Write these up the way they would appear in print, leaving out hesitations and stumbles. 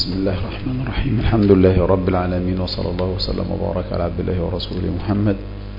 بسم الله الرحمن الرحيم. الحمد لله رب العالمين، وصلى الله وسلم وبارك على عبد الله ورسوله محمد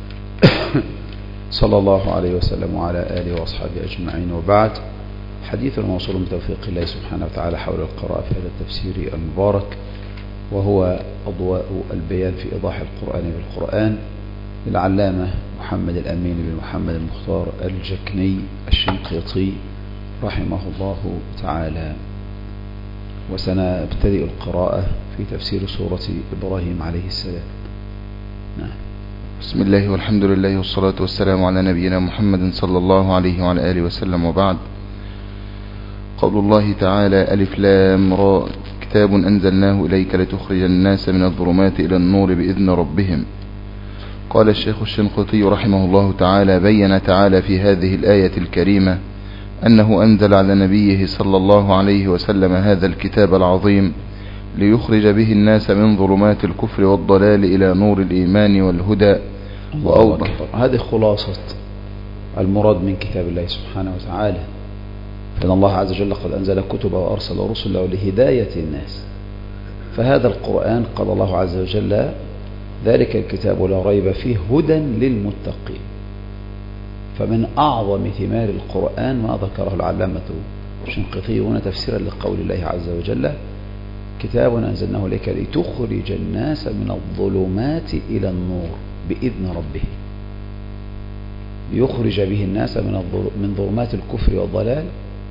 صلى الله عليه وسلم وعلى آله وأصحابه أجمعين، وبعد. حديث موصول بتوفيق الله سبحانه وتعالى حول القراءة في هذا التفسير المبارك، وهو أضواء البيان في إيضاح القرآن بالقرآن للعلامة محمد الأمين بن محمد المختار الجكني الشنقيطي رحمه الله تعالى. وسنبتدئ القراءة في تفسير سورة إبراهيم عليه السلام. نعم. بسم الله والحمد لله والصلاة والسلام على نبينا محمد صلى الله عليه وعلى آله وسلم، وبعد. قول الله تعالى: ألف لام را كتاب أنزلناه إليك لتخرج الناس من الظلمات إلى النور بإذن ربهم. قال الشيخ الشنقيطي رحمه الله تعالى: بين تعالى في هذه الآية الكريمة أنه أنزل على نبيه صلى الله عليه وسلم هذا الكتاب العظيم ليخرج به الناس من ظلمات الكفر والضلال إلى نور الإيمان والهدى. وأوضح هذه خلاصة المراد من كتاب الله سبحانه وتعالى، فإن الله عز وجل قد أنزل كتب وأرسل رسله لهداية الناس، فهذا القرآن قال الله عز وجل: ذلك الكتاب لا ريب فيه هدى للمتقين. فمن أعظم ثمار القرآن ما ذكره العلامة الشنقيطي هنا تفسيرا لقول الله عز وجل: كتاب أنزلناه إليك لتخرج الناس من الظلمات إلى النور بإذن ربه. ليخرج به الناس من ظلمات الكفر والضلال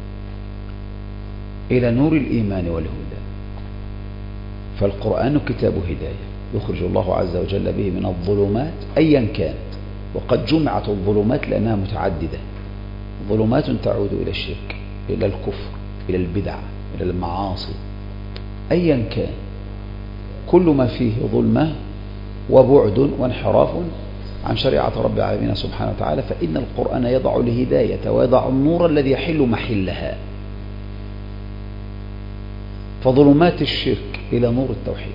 إلى نور الإيمان والهدى. فالقرآن كتاب هداية يخرج الله عز وجل به من الظلمات أيا كانت، وقد جمعت الظلمات لأنها متعددة. ظلمات تعود إلى الشرك، إلى الكفر، إلى البدع، إلى المعاصي، أيا كان كل ما فيه ظلمة وبعد وانحراف عن شريعة رب العالمين سبحانه وتعالى، فإن القرآن يضع الهداية ويضع النور الذي يحل محلها. فظلمات الشرك إلى نور التوحيد،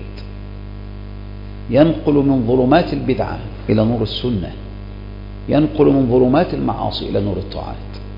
ينقل من ظلمات البدعة إلى نور السنة، ينقل من ظلمات المعاصي إلى نور الطاعات.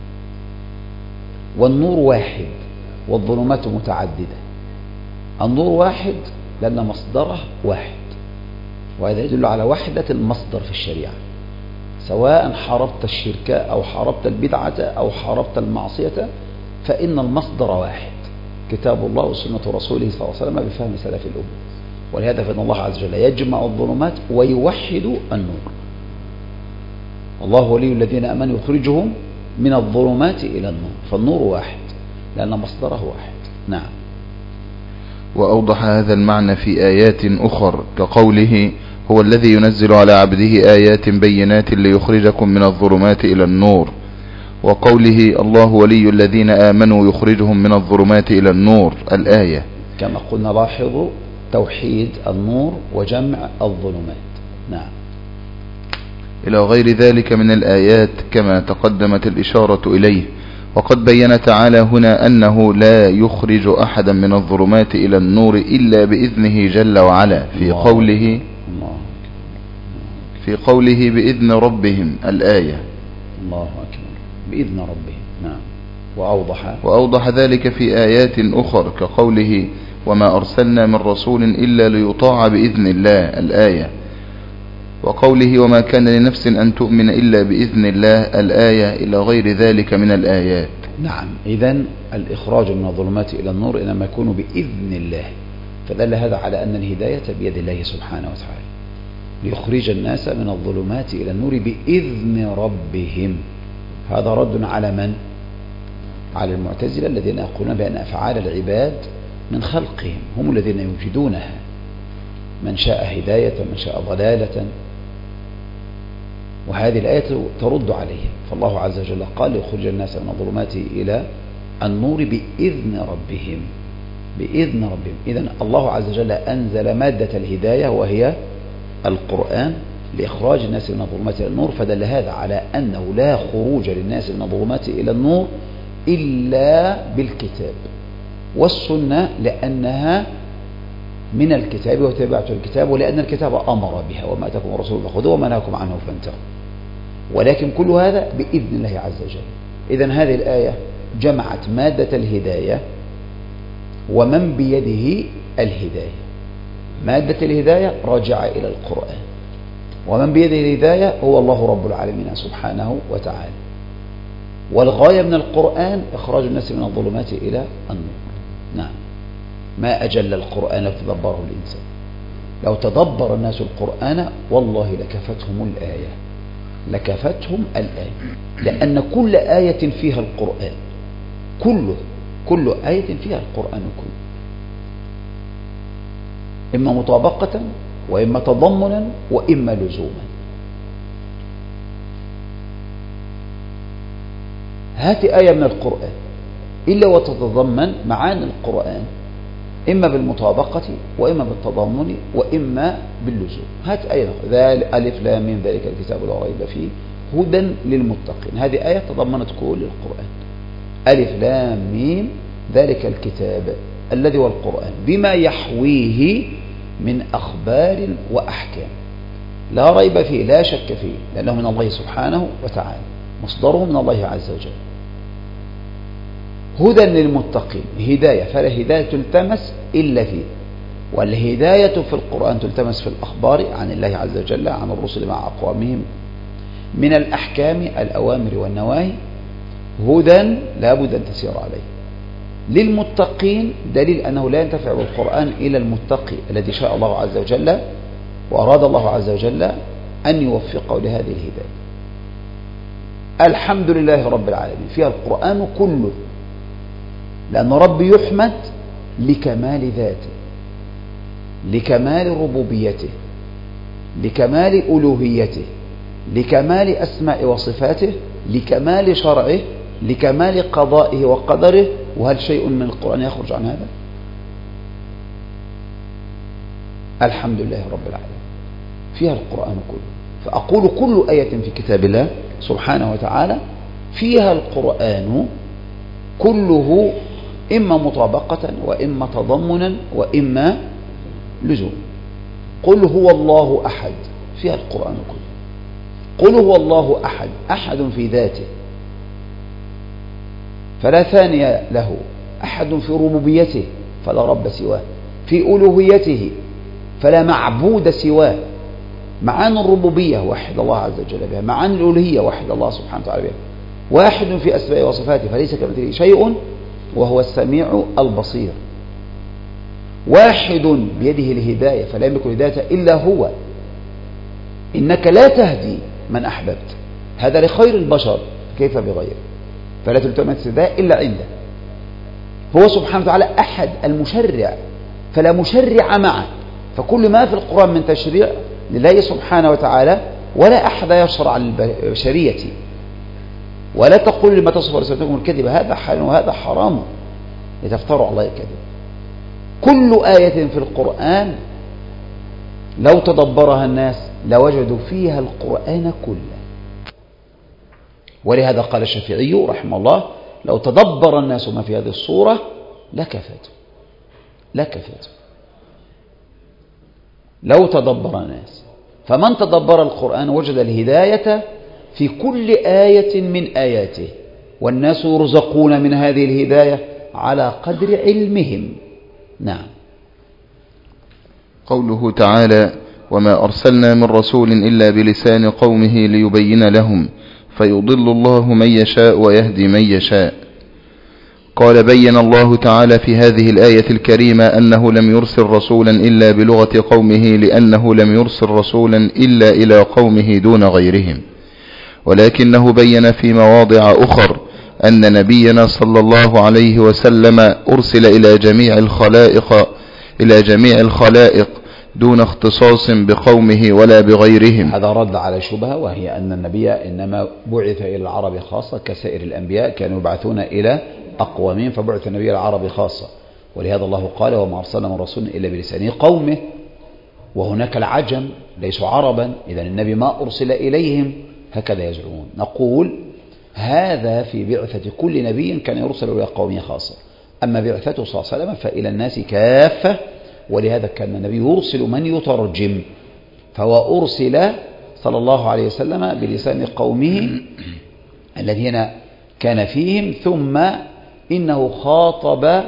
والنور واحد والظلمات متعددة. النور واحد لأن مصدره واحد، وهذا يدل على وحدة المصدر في الشريعة، سواء حاربت الشرك أو حاربت البدعة أو حاربت المعصية، فإن المصدر واحد، كتاب الله وسنة رسوله صلى الله عليه وسلم بفهم سلف الأمة. ولهذا فإن الله عز وجل يجمع الظلمات ويوحد النور. الله ولي الذين آمنوا يخرجهم من الظلمات إلى النور. فالنور واحد لأن مصدره واحد. نعم. وأوضح هذا المعنى في آيات أخر كقوله: هو الذي ينزل على عبده آيات بينات ليخرجكم من الظلمات إلى النور. وقوله: الله ولي الذين آمنوا يخرجهم من الظلمات إلى النور، الآية. كما قلنا لاحظوا توحيد النور وجمع الظلمات. نعم. إلى غير ذلك من الآيات كما تقدمت الإشارة إليه. وقد بين تعالى هنا أنه لا يخرج أحدا من الظلمات إلى النور إلا بإذنه جل وعلا في قوله بإذن ربهم، الآية. الله أكبر. بإذن ربهم. نعم. وأوضح ذلك في آيات أخر كقوله: وما أرسلنا من رسول إلا ليطاع بإذن الله، الآية. وقوله: وما كان لنفس أن تؤمن إلا بإذن الله، الآية، إلى غير ذلك من الآيات. نعم. إذن الإخراج من الظلمات إلى النور إنما يكون بإذن الله، فدل هذا على أن الهداية بيد الله سبحانه وتعالى، ليخرج الناس من الظلمات إلى النور بإذن ربهم. هذا رد على من؟ على المعتزلة الذين يقولون بأن أفعال العباد من خلقهم، هم الذين يوجدونها، من شاء هداية من شاء ضلالة، وهذه الآية ترد عليهم. فالله عز وجل قال: ليخرج الناس من الظلمات إلى النور بإذن ربهم. بإذن ربهم. إذن الله عز وجل أنزل مادة الهداية وهي القرآن لإخراج الناس من الظلمات إلى النور، فدل هذا على أنه لا خروج للناس من الظلمات إلى النور إلا بالكتاب والسنة، لأنها من الكتاب وتبعة الكتاب، ولأن الكتاب أمر بها: وما أتاكم الرسول فخذوه وما نهاكم عنه فانتهوا. ولكن كل هذا بإذن الله عز وجل. إذن هذه الآية جمعت مادة الهداية ومن بيده الهداية. مادة الهداية راجعة إلى القرآن، ومن بيده الهداية هو الله رب العالمين سبحانه وتعالى. والغاية من القرآن إخراج الناس من الظلمات إلى النور. نعم، ما أجل القرآن لو تدبره الإنسان. لو تدبر الناس القرآن والله لكفتهم الآية، لكفتهم الآية، لأن كل آية فيها القرآن، كل آية فيها القرآن كله، إما مطابقة وإما تضمنا وإما لزوما. هات آية من القرآن إلا وتتضمن معاني القرآن، إما بالمطابقة وإما بالتضمن وإما باللزوم. هات آية ألف لام ميم ذلك الكتاب لا ريب فيه هدى للمتقين، هذه آية تضمنت كل القرآن. ألف لام ميم ذلك الكتاب الذي هو القرآن بما يحويه من أخبار وأحكام لا ريب فيه، لا شك فيه، لأنه من الله سبحانه وتعالى، مصدره من الله عز وجل. هدى للمتقين، هداية، فلا هداية تلتمس إلا فيه. والهداية في القرآن تلتمس في الأخبار عن الله عز وجل، عن الرسل مع أقوامهم، من الأحكام الأوامر والنواهي. هدى لا بد أن تسير عليه. للمتقين دليل أنه لا ينتفع بالقرآن إلى المتقي الذي شاء الله عز وجل وأراد الله عز وجل أن يوفقه لهذه الهداية. الحمد لله رب العالمين فيها القرآن كله، لأن رب يحمد لكمال ذاته، لكمال ربوبيته، لكمال ألوهيته، لكمال أسماء وصفاته، لكمال شرعه، لكمال قضائه وقدره. وهل شيء من القرآن يخرج عن هذا؟ الحمد لله رب العالمين فيها القرآن كله. فأقول كل آية في كتاب الله سبحانه وتعالى فيها القرآن كله، إما مطابقة وإما تضمنا وإما لزوم. قل هو الله أحد فيها القرآن كله. قل هو الله أحد، أحد في ذاته فلا ثاني له، أحد في ربوبيته فلا رب سواه، في ألوهيته فلا معبود سواه. معاني الربوبية وحد الله عز وجل بها، معاني الألوهية وحد الله سبحانه وتعالى بها. واحد في أسمائه وصفاته فليس كمثله شيء وهو السميع البصير. واحد بيده الهداية فلا يملك الهداية إلا هو. إنك لا تهدي من أحببت، هذا لخير البشر كيف بغيره، فلا تلتمس الهداية إلا عنده. هو سبحانه وتعالى أحد المشرع فلا مشرع معه، فكل ما في القرآن من تشريع لله سبحانه وتعالى ولا أحد يشرع للبشرية. ولا تقول لما تصف رسالتكم الكذب هذا حلال وهذا حرام لتفتروا على الله الكذب. كل آية في القرآن لو تدبرها الناس لوجدوا فيها القرآن كله. ولهذا قال الشافعي رحمه الله لو تدبر الناس ما في هذه الصورة لكفته. لو تدبر الناس، فمن تدبر القرآن وجد الهداية في كل آية من آياته، والناس يرزقون من هذه الهداية على قدر علمهم. نعم. قوله تعالى: وما أرسلنا من رسول إلا بلسان قومه ليبين لهم فيضل الله من يشاء ويهدي من يشاء. قال: بين الله تعالى في هذه الآية الكريمة أنه لم يرسل رسولا إلا بلغة قومه، لأنه لم يرسل رسولا إلا إلى قومه دون غيرهم، ولكنه بين في مواضع أخر أن نبينا صلى الله عليه وسلم أرسل إلى جميع الخلائق دون اختصاص بقومه ولا بغيرهم. هذا رد على شبهة، وهي أن النبي إنما بعث إلى العرب خاصة كسائر الأنبياء، كانوا يبعثون إلى أقوامهم، فبعث النبي إلى العرب خاصة. ولهذا الله قال: وما أرسلنا من رسول إلا بلسان قومه. وهناك العجم ليسوا عربا، إذن النبي ما أرسل إليهم، هكذا يزعمون. نقول هذا في بعثة كل نبي كان يرسل إلى قومه خاصة، أما بعثته صلى الله عليه وسلم فإلى الناس كافة. ولهذا كان النبي يرسل من يترجم، فهو أرسل صلى الله عليه وسلم بلسان قومه الذين كان فيهم، ثم إنه خاطب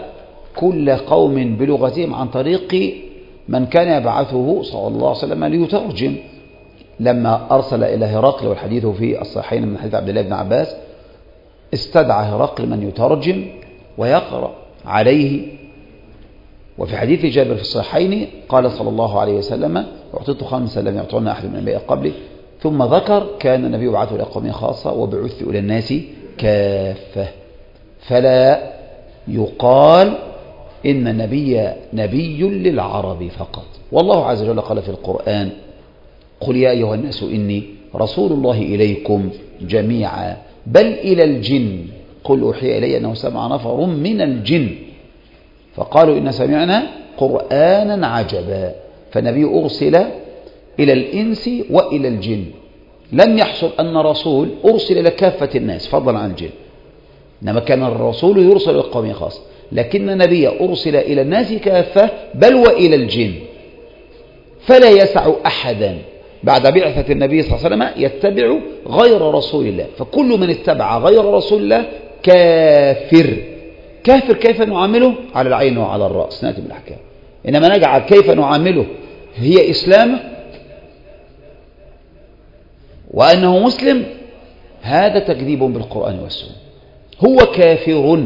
كل قوم بلغتهم عن طريق من كان يبعثه صلى الله عليه وسلم ليترجم. لما أرسل إلى هرقل، والحديث في الصحيحين من حديث عبد الله بن عباس، استدعى هرقل من يترجم ويقرأ عليه. وفي حديث جابر في الصحيحين قال صلى الله عليه وسلم: أعطيت 5 لم يعطون أحد من الأنبياء قبلي. ثم ذكر: كان النبي يبعث إلى قوم خاصة وبعثت إلى الناس كافة. فلا يقال إن النبي نبي للعرب فقط. والله عز وجل قال في القرآن: قل يا أيها الناس إني رسول الله إليكم جميعا بل إلى الجن قل أوحي إلي أنه سمع نفر من الجن فقالوا إن سمعنا قرآنا عجبا. فالنبي أرسل إلى الإنس وإلى الجن. لم يحصل أن رسول أرسل إلى كافة الناس فضلا عن الجن، إنما كان الرسول يرسل إلى قوم خاص، لكن النبي أرسل إلى الناس كافة بل وإلى الجن. فلا يسع أحدا بعد بعثة النبي صلى الله عليه وسلم يتبع غير رسول الله، فكل من اتبع غير رسول الله كافر. كافر كيف نعامله؟ على العين وعلى الرأس، نأتي بالأحكام. إنما نجعل كيف نعامله هي إسلام وأنه مسلم، هذا تكذيب بالقرآن والسنة. هو كافر،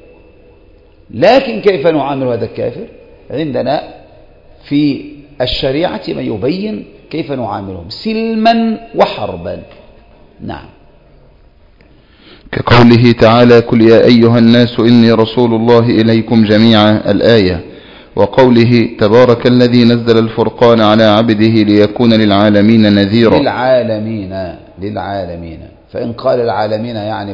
لكن كيف نعامل هذا الكافر؟ عندنا في الشريعة ما يبين كيف نعاملهم سلما وحربا. نعم. كقوله تعالى: قل يا أيها الناس إني رسول الله إليكم جميعا، الآية. وقوله: تبارك الذي نزل الفرقان على عبده ليكون للعالمين نذيرا. للعالمين. فإن قال العالمين يعني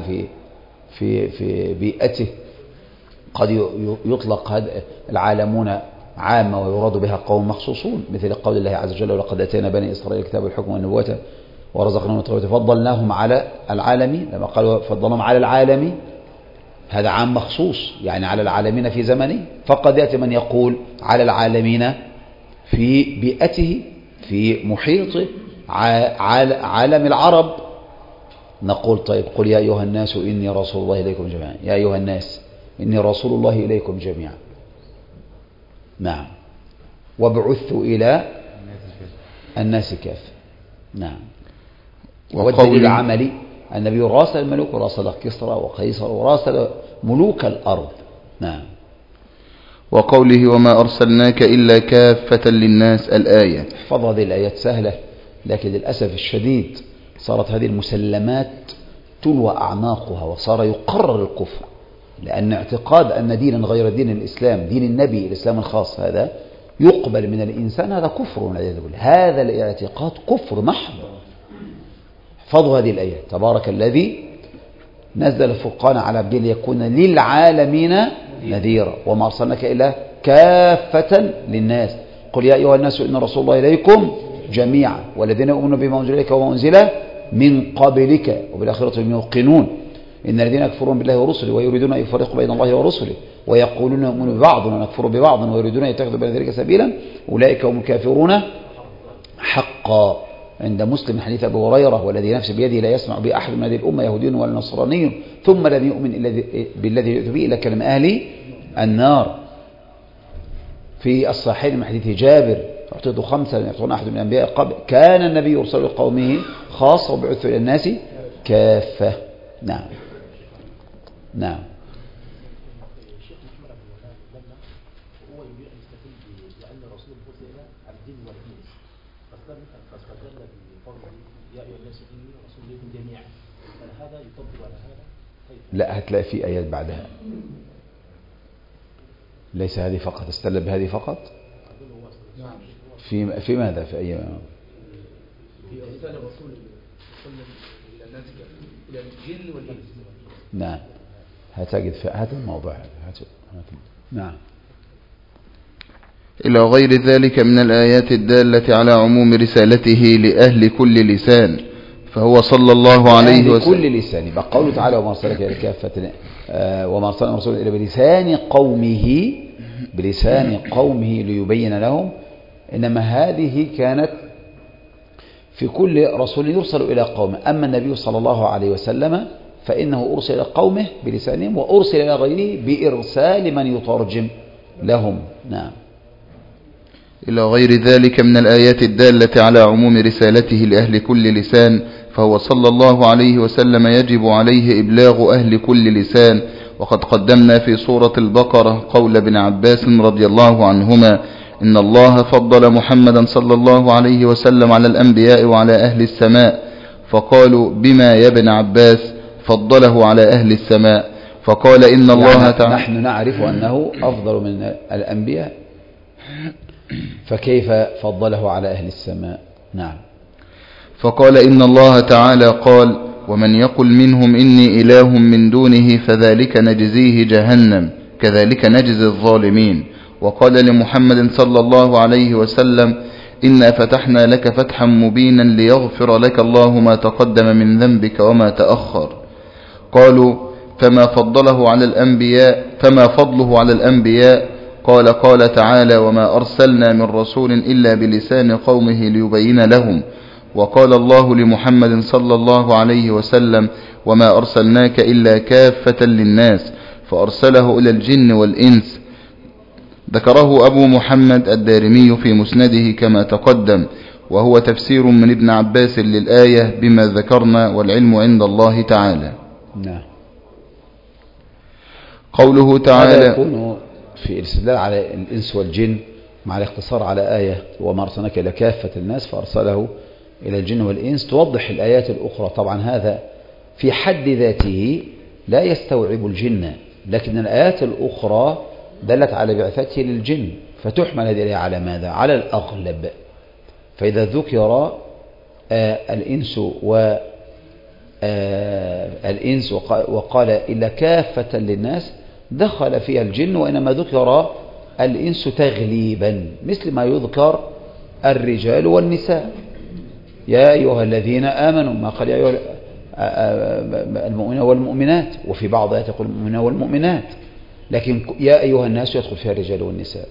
في بيئته قد يطلق العالمون عامة ويراد بها قوم مخصوصون، مثل قول الله عز وجل: ولقد أتينا بني إسرائيل الكتاب والحكم والنبوة ورزقناهم الطيبات فضلناهم على العالمين. لما قالوا فضلناهم على العالمين هذا عام مخصوص، يعني على العالمين في زمنه. فقد يأتي من يقول على العالمين في بيئته في محيطه عالم العرب. نقول طيب قل يا أيها الناس إني رسول الله إليكم جميعا، يا أيها الناس إني رسول الله إليكم جميعا. نعم. وبعثت إلى الناس كافة. نعم. والدليل العملي النبي راسل الملوك وراسل كسرى وقيصر وراسل ملوك الأرض. نعم. وقوله: وما أرسلناك إلا كافة للناس، الآية. احفظ هذه الآيات سهلة، لكن للأسف الشديد صارت هذه المسلمات تلوى أعناقها وصار يقرر الكفر، لأن اعتقاد أن دينا غير دين الإسلام، دين النبي الإسلام الخاص، هذا يقبل من الإنسان، هذا كفر والعياذ بالله. هذا الاعتقاد كفر محض. احفظوا هذه الآية: تبارك الذي نزل الفرقان على عبده ليكون للعالمين نذيرا وما أرسلناك إلا كافة للناس قل يا أيها الناس إن رسول الله إليكم جميعا والذين يؤمنون بما أنزل إليك وما أنزل من قبلك وبالآخرة هم يوقنون إن الذين يكفرون بالله ورسله ويريدون أن يفرقوا بين الله ورسله ويقولون نؤمن ببعض ونكفر ببعض ويريدون أن يتخذوا بين ذلك سبيلا أولئك هم الكافرون حقا. عند مسلم حديث أبي هريرة: والذي نفسي بيده لا يسمع بأحد من هذه الأمة يهودي ولا نصراني ثم لم يؤمن بالذي يؤتي به إلا كان من أهل النار. في الصحيحين من حديث جابر: أعطيت 5 لم يعطون أحد من الأنبياء قبل كان النبي يرسل لقومه خاصة وبعث إلى الناس كافة. نعم. نعم. لا، هتلاقي في آيات بعدها. ليس هذه فقط، استدل بهذه فقط. في ماذا؟ في أي في إرسال الرسول إلى الناس إلى الجن والإنس. نعم. هتجد في هذا الموضوع. نعم. إلى غير ذلك من الآيات الدالة على عموم رسالته لأهل كل لسان، فهو صلى الله عليه وسلم كل لسان. يبقى قوله تعالى: وما أرسلك إلى كافة وما أرسلنا رسولا إلا بلسان قومه ليبين لهم. إنما هذه كانت في كل رسول يرسل إلى قومه. أما النبي صلى الله عليه وسلم فإنه أرسل إلى قومه بلسانهم وأرسل إلى غيره بإرسال من يترجم لهم. نعم. إلى غير ذلك من الآيات الدالة على عموم رسالته لأهل كل لسان، فهو صلى الله عليه وسلم يجب عليه إبلاغ أهل كل لسان. وقد قدمنا في سورة البقرة قول ابن عباس رضي الله عنهما: إن الله فضل محمدا صلى الله عليه وسلم على الأنبياء وعلى أهل السماء. فقالوا: بما يا ابن عباس فضله على أهل السماء؟ فقال: إن الله تعالى، نحن نعرف أنه أفضل من الأنبياء، فكيف فضله على أهل السماء؟ نعم. فقال: إن الله تعالى قال: ومن يقل منهم إني إله من دونه فذلك نجزيه جهنم كذلك نجزي الظالمين. وقال لمحمد صلى الله عليه وسلم: إنا فتحنا لك فتحا مبينا ليغفر لك الله ما تقدم من ذنبك وما تأخر. قالوا: فما فضله على الأنبياء؟ قال تعالى: وما أرسلنا من رسول إلا بلسان قومه ليبين لهم. وقال الله لمحمد صلى الله عليه وسلم: وما أرسلناك إلا كافة للناس، فأرسله إلى الجن والإنس. ذكره أبو محمد الدارمي في مسنده كما تقدم، وهو تفسير من ابن عباس للآية بما ذكرنا، والعلم عند الله تعالى. نعم. قوله تعالى: هذا يكون في الاستدلال على الإنس والجن مع الاقتصار على آية وما أرسلناك إلى كافة الناس فأرسله إلى الجن والإنس، توضح الآيات الأخرى. طبعا هذا في حد ذاته لا يستوعب الجن، لكن الآيات الأخرى دلت على بعثته للجن، فتحمل هذه الآية على ماذا؟ على الأغلب. فإذا ذكر الإنس وقال إلا كافة للناس دخل فيها الجن، وإنما ذكر الإنس تغليبا مثل ما يذكر الرجال والنساء. يا أيها الذين آمنوا، ما قال يا أيها المؤمنين والمؤمنات، وفي بعض آيات يقول المؤمنين والمؤمنات، لكن يا أيها الناس يدخل فيها الرجال والنساء.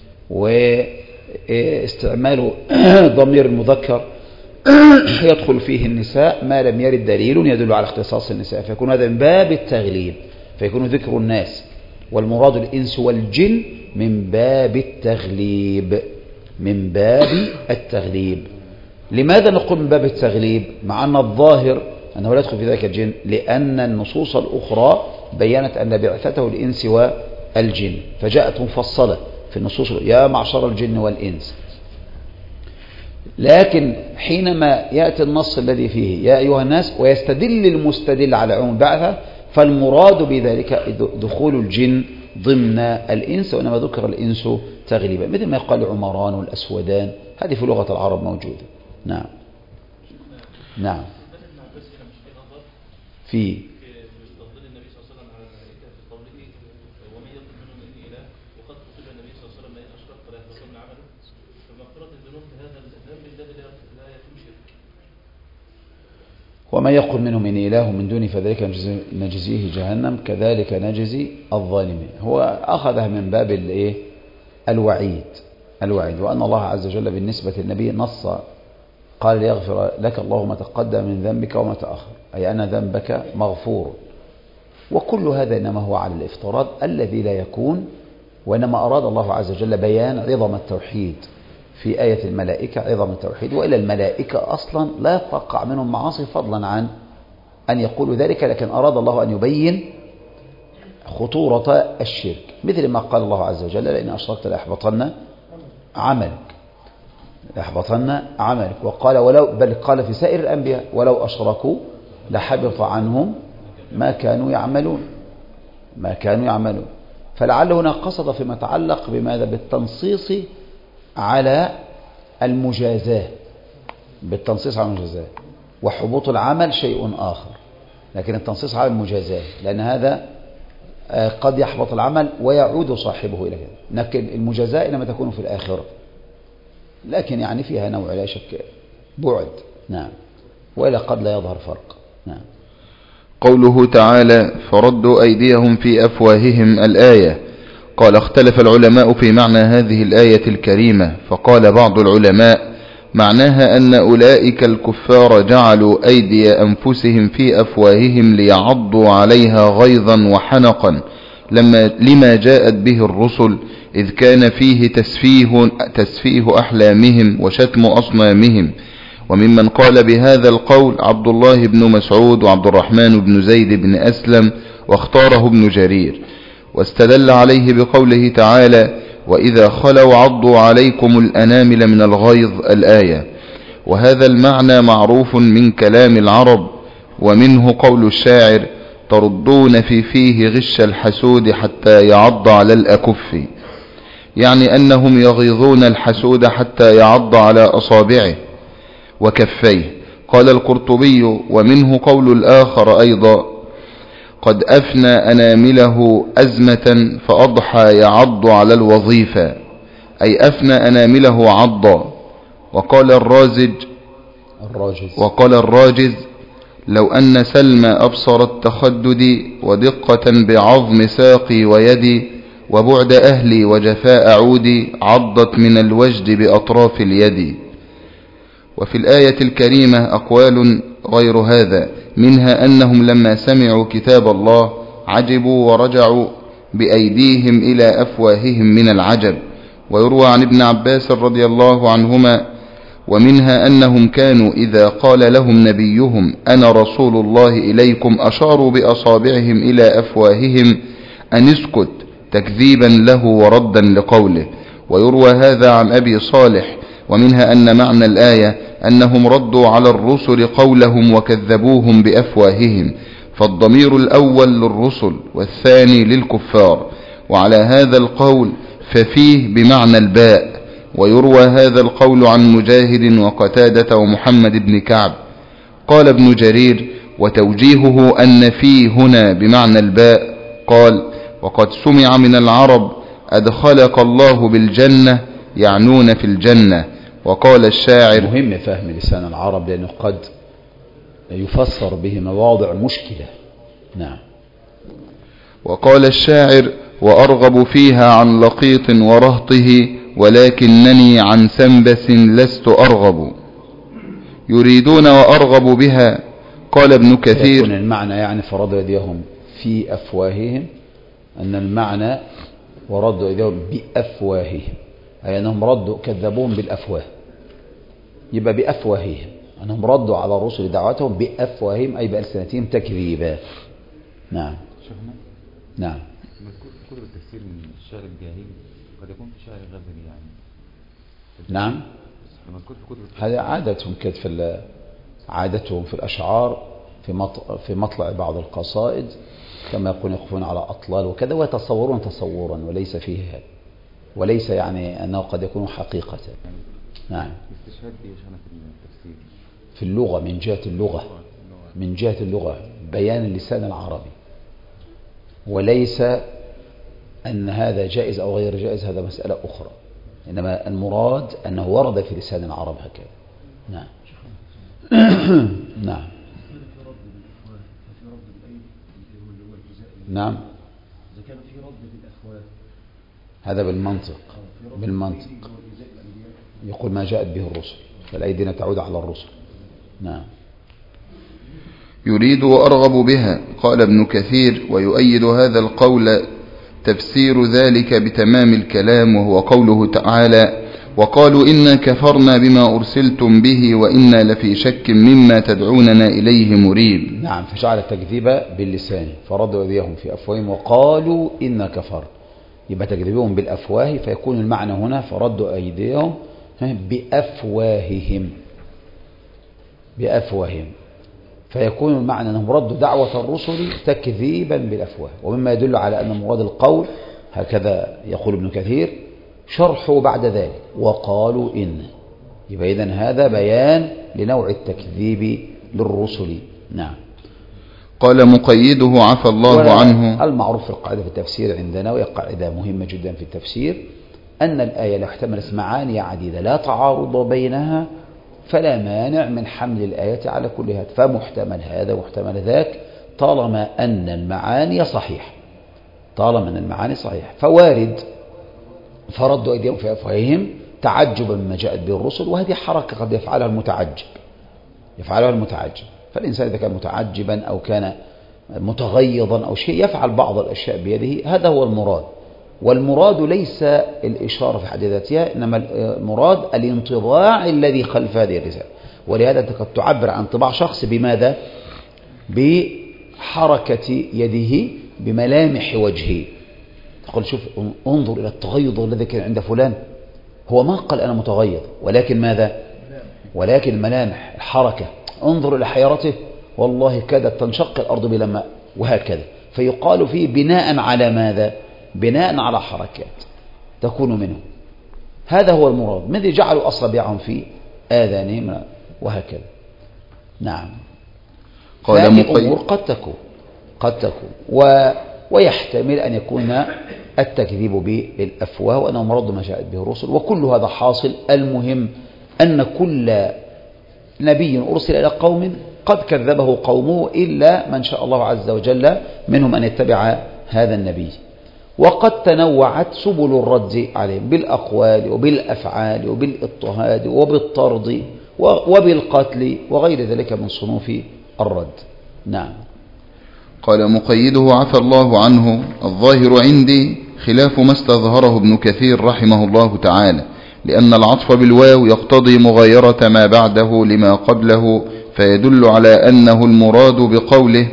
واستعمال ضمير المذكر يدخل فيه النساء ما لم يرد دليل يدل على اختصاص النساء، فيكون هذا من باب التغليب، فيكون ذكر الناس والمراد الإنس والجن من باب التغليب، من باب التغليب. لماذا نقول من باب التغليب مع أن الظاهر أنه لا يدخل في ذلك الجن؟ لأن النصوص الأخرى بيّنت أن بعثته الإنس والجن، فجاءت مفصلة في النصوص يا معشر الجن والإنس. لكن حينما يأتي النص الذي فيه يا أيها الناس ويستدل المستدل على عموم البعثة، فالمراد بذلك دخول الجن ضمن الإنس، وإنما ذكر الإنس تغليبا، مثل ما يقال عمران والأسودان، هذه في لغة العرب موجودة. نعم. نعم. في ومن يقل منهم إني إله من دوني فذلك نجزيه جهنم كذلك نجزي الظالمين. هو أخذها من باب الوعيد، وأن الله عز وجل بالنسبة للنبي نص قال ليغفر لك الله ما تقدم من ذنبك وما تأخر، أي أن ذنبك مغفور. وكل هذا إنما هو على الافتراض الذي لا يكون، وإنما أراد الله عز وجل بيان عظم التوحيد في آية الملائكة، عظم التوحيد، وإلى الملائكة أصلا لا تقع منهم معاصي فضلا عن أن يقولوا ذلك، لكن أراد الله أن يبين خطورة الشرك، مثل ما قال الله عز وجل لئن أشركت لأحبطن عملك، وقال بل قال في سائر الأنبياء ولو أشركوا لحبط عنهم ما كانوا يعملون. فلعل هنا قصد فيما يتعلق بماذا؟ بالتنصيص على المجازاة، وحبوط العمل شيء آخر، لكن التنصيص على المجازاة، لأن هذا قد يحبط العمل ويعود صاحبه إلى كذا، لكن المجازاة إنما تكون في الآخرة، لكن يعني فيها نوع لا شك بعد. نعم. وإلا قد لا يظهر فرق. نعم. قوله تعالى فردوا أيديهم في أفواههم الآية. قال اختلف العلماء في معنى هذه الآية الكريمة، فقال بعض العلماء معناها أن أولئك الكفار جعلوا أيدي أنفسهم في أفواههم ليعضوا عليها غيظا وحنقا لما جاءت به الرسل، إذ كان فيه تسفيه أحلامهم وشتم أصنامهم. وممن قال بهذا القول عبد الله بن مسعود وعبد الرحمن بن زيد بن أسلم، واختاره ابن جرير، واستدل عليه بقوله تعالى: وإذا خلوا عضوا عليكم الأنامل من الغيظ، الآية. وهذا المعنى معروف من كلام العرب، ومنه قول الشاعر: تردون في فيه غش الحسود حتى يعض على الأكف، يعني أنهم يغيظون الحسود حتى يعض على أصابعه وكفيه. قال القرطبي: ومنه قول الآخر أيضا: قد أفنى أنامله أزمة فأضحى يعض على الوظيفة، أي أفنى أنامله عضا. وقال الراجز: لو أن سلمى أبصر التخدد ودقة بعظم ساقي ويدي وبعد أهلي وجفاء عودي عضت من الوجد بأطراف اليد. وفي الآية الكريمة أقوال غير هذا، منها أنهم لما سمعوا كتاب الله عجبوا ورجعوا بأيديهم إلى أفواههم من العجب. ويروى عن ابن عباس رضي الله عنهما: ومنها أنهم كانوا إذا قال لهم نبيهم أنا رسول الله إليكم أشاروا بأصابعهم إلى أفواههم أن اسكت، تكذيبا له وردا لقوله. ويروى هذا عن أبي صالح. ومنها أن معنى الآية أنهم ردوا على الرسل قولهم وكذبوهم بأفواههم، فالضمير الأول للرسل والثاني للكفار. وعلى هذا القول ففيه بمعنى الباء. ويروى هذا القول عن مجاهد وقتادة ومحمد بن كعب. قال ابن جرير: وتوجيهه أن فيه هنا بمعنى الباء. قال: وقد سمع من العرب أدخلك الله بالجنة، يعنون في الجنة. وقال الشاعر: مهم فهم لسان العرب لأنه قد يفسر به مواضع مشكلة. نعم. وقال الشاعر: وأرغب فيها عن لقيط ورهطه ولكنني عن سنبس لست أرغب. يريدون وأرغب بها. قال ابن كثير: يكون المعنى يعني فرضوا يديهم في أفواههم، أن المعنى وردوا يديهم بأفواههم، أي أنهم ردوا كذبوهم بالأفواه، يبقى بأفواههم أنهم ردوا على الرسل دعوتهم بأفواههم أي بألسنتهم تكذيبا. نعم. نعم. كتب التفسير من الشعر الجاهلي قد يكون في شعر غزلي يعني. نعم. هذا عادتهم كانت عادتهم في الأشعار في مطلع بعض القصائد كما يقولون يقفون على أطلال وكذا ويتصورون تصورا وليس فيه هذا، وليس يعني أنه قد يكون حقيقة. نعم. استشهاد بيشانة التفسير في اللغة من جهة اللغة بيان اللسان العربي، وليس أن هذا جائز أو غير جائز، هذا مسألة أخرى، إنما المراد أنه ورد في لسان العرب هكذا. نعم. نعم. نعم. إذا كان في رد في الأفواه هذا بالمنطق يقول ما جاءت به الرسل، فالأيدينا تعود على الرسل. نعم. يريد وأرغب بها. قال ابن كثير: ويؤيد هذا القول تفسير ذلك بتمام الكلام، وهو قوله تعالى: وقالوا إنا كفرنا بما أرسلتم به وإنا لفي شك مما تدعوننا إليه مريب. نعم. فجعل التكذيب باللسان فردوا أيديهم في أفواههم وقالوا إنا كفر، يبقى تكذيبهم بالأفواه، فيكون المعنى هنا فردوا أيديهم بأفواههم، فيكون المعنى أنهم ردوا دعوة الرسل تكذيبا بالأفواه. ومما يدل على أن مراد القول هكذا يقول ابن كثير شرحوا بعد ذلك وقالوا إن، يبقى إذن هذا بيان لنوع التكذيب للرسل. نعم. قال مقيده عفى الله عنه. المعروف في القاعدة في التفسير عندنا، وهي قاعدة مهمة جدا في التفسير، أن الآية لو احتملت معاني عديدة لا تعارض بينها فلا مانع من حمل الآية على كل هذا، فمحتمل هذا واحتمل ذاك طالما أن المعاني صحيح، فوارد فردوا أيديهم في أفواههم تعجبا مما جاءت به الرسل، وهذه حركة قد يفعلها المتعجب. فالإنسان إذا كان متعجبا أو كان متغيظا أو شيء يفعل بعض الأشياء بيده، هذا هو المراد. والمراد ليس الإشارة في حد ذاتها، إنما المراد الانطباع الذي خلف هذه الرسالة. ولهذا أنت قد تعبر عن انطباع شخص بماذا؟ بحركة يده، بملامح وجهه. تقول شوف، انظر إلى التغيظ الذي كان عند فلان، هو ما قال أنا متغيظ، ولكن ماذا؟ ولكن الملامح، الحركة. انظر إلى حيرته، والله كادت تنشق الأرض بلا ماء، وهكذا. فيقال فيه بناء على ماذا؟ بناء على حركات تكون منه. هذا هو المراد. ماذا جعلوا أصابعهم في آذانهم وهكذا. نعم. هذه أمور قد تكون ويحتمل أن يكون التكذيب بالأفواه وأنه مرد ما جاءت به الرسل، وكل هذا حاصل. المهم أن كل نبي أرسل إلى قوم قد كذبه قومه، إلا من شاء الله عز وجل منهم أن يتبع هذا النبي. وقد تنوعت سبل الرد عليهم بالأقوال وبالأفعال وبالاضطهاد وبالطرد وبالقتل وغير ذلك من صنوف الرد. نعم. قال مقيده عفى الله عنه: الظاهر عندي خلاف ما استظهره ابن كثير رحمه الله تعالى، لأن العطف بالواو يقتضي مغايرة ما بعده لما قبله، فيدل على أنه المراد بقوله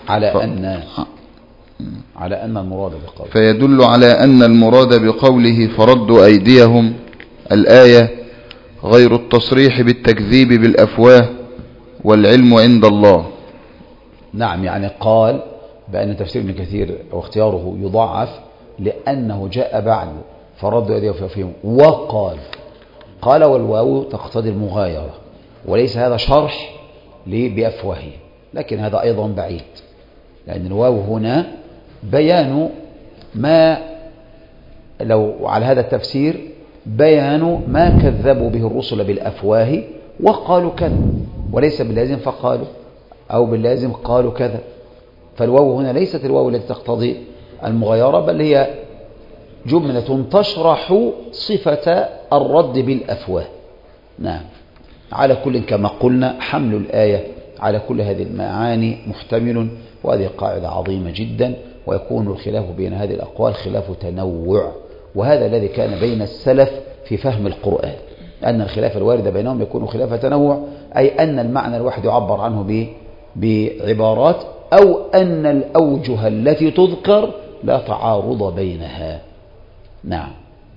فيدل على أن المراد بقوله فردوا أيديهم الآية غير التصريح بالتكذيب بالأفواه، والعلم عند الله. نعم، يعني قال بأن تفسير ابن كثير واختياره يضعف لأنه جاء بعد فردوا أيديهم فيهم، قال والواو تقتضي المغايرة، وليس هذا شرح بأفواههم، لكن هذا أيضا بعيد، لأن الواو هنا بيان ما، لو على هذا التفسير بيان ما كذبوا به الرسل بالأفواه وقالوا كذا، وليس باللازم فقالوا أو باللازم قالوا كذا. فالواو هنا ليست الواو التي تقتضي المغايرة، بل هي جملة تشرح صفة الرد بالأفواه. نعم. على كل كما قلنا حمل الآية على كل هذه المعاني محتمل، وهذه قاعدة عظيمة جدا. ويكون الخلاف بين هذه الأقوال خلاف تنوع، وهذا الذي كان بين السلف في فهم القرآن، أن الخلاف الوارد بينهم يكون خلاف تنوع، أي أن المعنى الواحد يعبر عنه بعبارات، أو أن الأوجه التي تذكر لا تعارض بينها. نعم.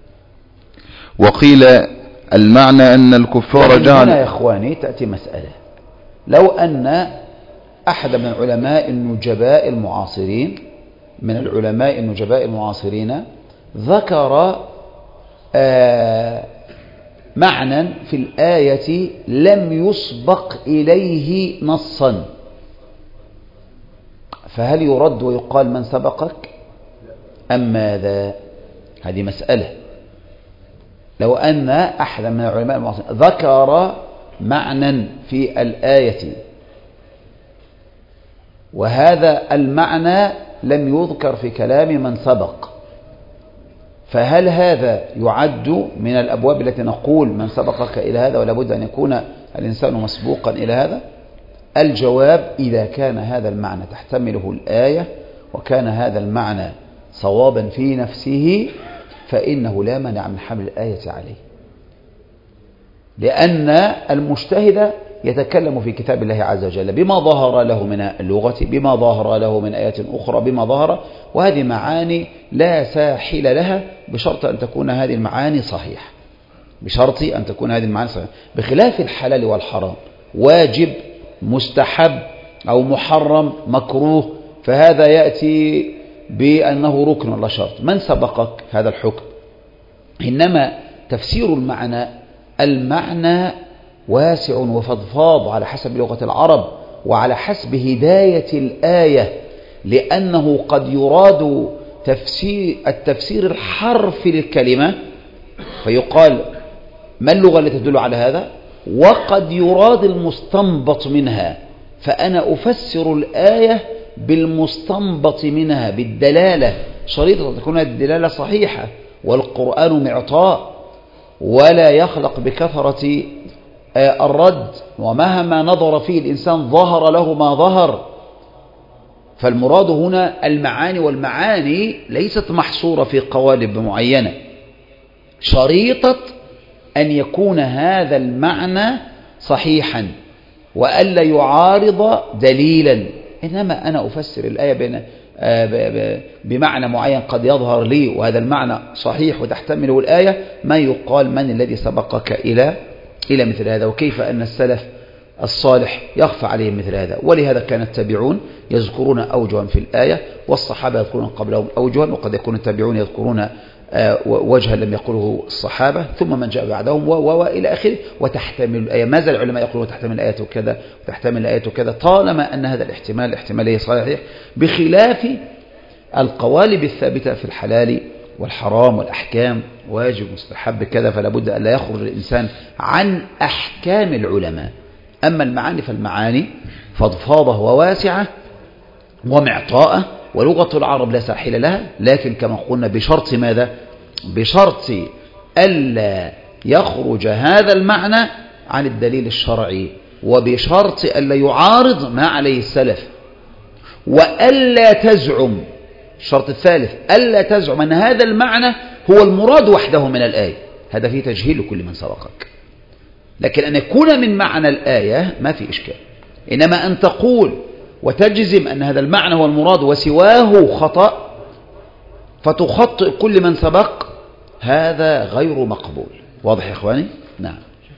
وقيل المعنى أن الكفار جعل. هنا يا إخواني تأتي مسألة، لو أن أحد من العلماء النجباء المعاصرين ذكر معنى في الآية لم يسبق إليه نصا، فهل يرد ويقال من سبقك أم ماذا؟ هذه مسألة. لو أن أحد من العلماء المعاصرين ذكر معنى في الآية وهذا المعنى لم يذكر في كلام من سبق، فهل هذا يعد من الأبواب التي نقول من سبقك إلى هذا ولا بد أن يكون الإنسان مسبوقا إلى هذا؟ الجواب: إذا كان هذا المعنى تحتمله الآية وكان هذا المعنى صوابا في نفسه فإنه لا مانع من حمل الآية عليه، لأن المجتهد يتكلم في كتاب الله عز وجل بما ظهر له من اللغة، بما ظهر له من آيات أخرى، بما ظهر، وهذه معاني لا ساحل لها بشرط أن تكون هذه المعاني صحيحة، بخلاف الحلال والحرام، واجب، مستحب أو محرم، مكروه، فهذا يأتي بأنه ركن ولا شرط. من سبقك هذا الحكم؟ إنما تفسير المعنى واسع وفضفاض على حسب لغة العرب وعلى حسب هداية الآية، لأنه قد يراد التفسير الحرفي للكلمة فيقال ما اللغة التي تدل على هذا، وقد يراد المستنبط منها، فأنا أفسر الآية بالمستنبط منها بالدلالة، شريطة تكون الدلالة صحيحة، والقرآن معطاء، ولا يخلق بكثرة الرد، ومهما نظر فيه الإنسان ظهر له ما ظهر. فالمراد هنا المعاني، والمعاني ليست محصورة في قوالب معينة، شريطة أن يكون هذا المعنى صحيحا وألا يعارض دليلا. إنما أنا أفسر الآية بمعنى معين قد يظهر لي وهذا المعنى صحيح وتحتمله الآية، ما يقال من الذي سبقك إلى مثل هذا، وكيف أن السلف الصالح يخفى عليهم مثل هذا. ولهذا كان التابعون يذكرون أوجها في الآية، والصحابة يذكرون قبلهم أوجها، وقد يكون التابعون يذكرون وجها لم يقوله الصحابة، ثم من جاء بعدهم وإلى آخره. وتحتمل الآية، ماذا العلماء يقولون تحتمل الآية كذا وتحتمل الآية كذا، طالما أن هذا الاحتمالية صحيح، بخلاف القوالب الثابتة في الحلال والحرام والأحكام، واجب مستحب كذا، فلا بد أن لا يخرج الإنسان عن أحكام العلماء. أما المعاني فالمعاني فضفاضة وواسعة ومعطاءة، ولغة العرب لا ساحل لها، لكن كما قلنا بشرط ماذا؟ بشرط ألا يخرج هذا المعنى عن الدليل الشرعي، وبشرط ألا يعارض ما عليه السلف، وألا تزعم، الشرط الثالث ألا تزعم أن هذا المعنى هو المراد وحده من الآية، هذا فيه تجهيل لكل من سبقك. لكن أن يكون من معنى الآية ما في إشكال، إنما أن تقول وتجزم أن هذا المعنى هو المراد وسواه خطأ فتخطئ كل من سبق، هذا غير مقبول. واضح يا إخواني؟ نعم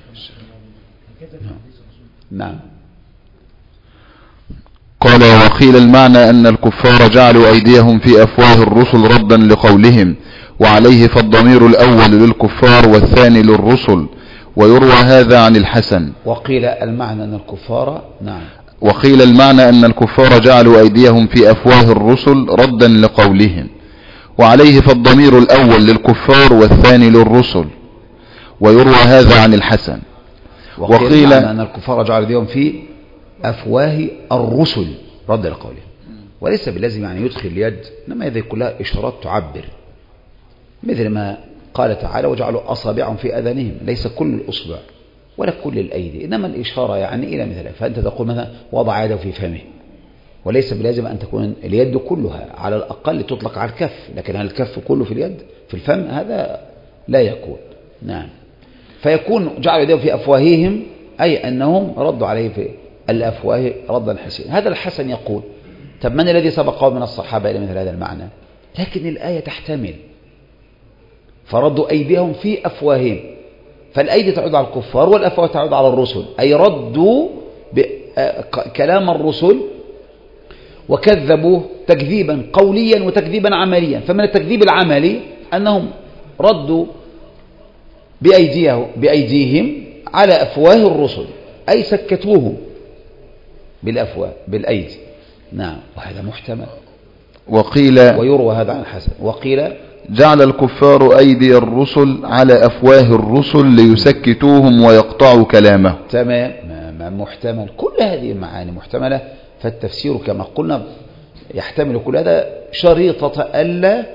نعم. قال: وقيل المعنى أن الكفار جعلوا أيديهم في أفواه الرسل ردا لقولهم، وعليه فالضمير الأول للكفار والثاني للرسل، ويروى هذا عن الحسن. وقيل المعنى أن الكفار، نعم، وقيل المعنى أن الكفار جعلوا أيديهم في أفواه الرسل ردا لقولهم، وعليه فالضمير الأول للكفار والثاني للرسل، ويروى هذا عن الحسن. وقيل أن الكفار جعلوا أيديهم في أفواه الرسل ردا لقولهم، وليس باللازم يعني يدخل اليد، إنما هذه كلها إشارات تعبر، مثل ما قال تعالى: وجعلوا أصابعهم في أذانهم، ليس كل الأصبع ولا كل الأيدي، إنما الإشارة يعني إلى مثله. فأنت تقول مثلا وضع يده في فمه، وليس بلازم أن تكون اليد كلها، على الأقل تطلق على الكف، لكن هل الكف كله في اليد في الفم؟ هذا لا يكون. نعم. فيكون جعلوا يدهم في أفواههم، أي أنهم ردوا عليه في الأفواه ردا حسنا. هذا الحسن يقول: طب من الذي سبقه من الصحابة إلى مثل هذا المعنى؟ لكن الآية تحتمل، فردوا أيديهم في أفواههم، فالأيدي تعود على الكفار والأفواه تعود على الرسل، أي ردوا كلام الرسل وكذبوه تكذيبا قوليا وتكذيبا عمليا. فمن التكذيب العملي أنهم ردوا بأيديهم على أفواه الرسل، أي سكتوهم بالأفواه بالأيدي. نعم، وهذا محتمل. وقيل ويروى هذا عن الحسن. وقيل جعل الكفار أيدي الرسل على أفواه الرسل ليسكتوهم ويقطعوا كلامه. تمام، محتمل. كل هذه المعاني محتملة، فالتفسير كما قلنا يحتمل كل هذا، شريطة ألا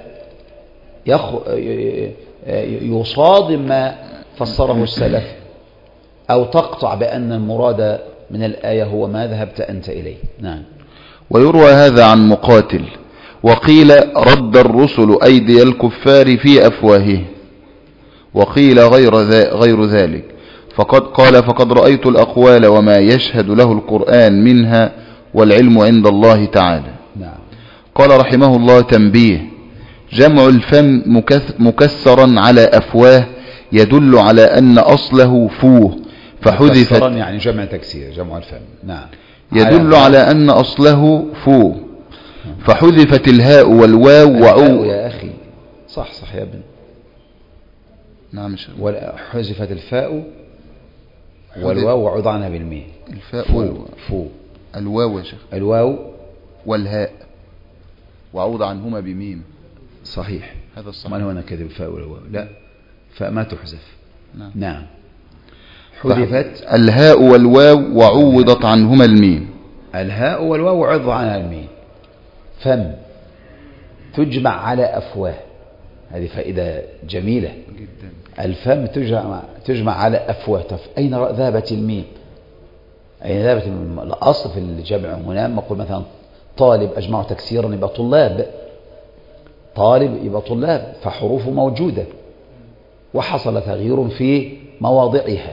يصادم ما فسره السلف، أو تقطع بأن المراد من الآية هو ما ذهبت أنت إليه. نعم. ويروى هذا عن مقاتل. وقيل رد الرسل أيدي الكفار في أفواههم، وقيل غير ذلك. فقد رأيت الأقوال وما يشهد له القرآن منها، والعلم عند الله تعالى. نعم. قال رحمه الله: تنبيه: جمع الفم مكسرا على أفواه يدل على أن أصله فوه، فحذفت. مكسرا يعني جمع تكسير، جمع الفم. نعم. يدل على أن أصله فوه، فحذفت الهاء والواو وعو. يا أخي صح يا ابن. نعم. حذفت الفاء والواو وعوض عنها بالميم. الفاء فو. الواو يا شيخ. الواو والهاء وعوض عنهما بميم. صحيح، هذا الصحيح. من هنا كذب الفاء والواو؟ لا، فما تحذف. نعم. حذفت الهاء والواو وعوضت عنهما الميم. الهاء والواو وعوض عنها الميم. فم تجمع على أفواه، هذه فائدة جميلة جدا. الفم تجمع على أفواه. طب أين ذهبت الميم؟ أين ذهبت الميم؟ الأصل في الجمع هنا ما أقول مثلا طالب أجمع تكسيرا يبقى طلاب، طالب يبقى طلاب، فحروفه موجودة وحصل تغيير في مواضعها.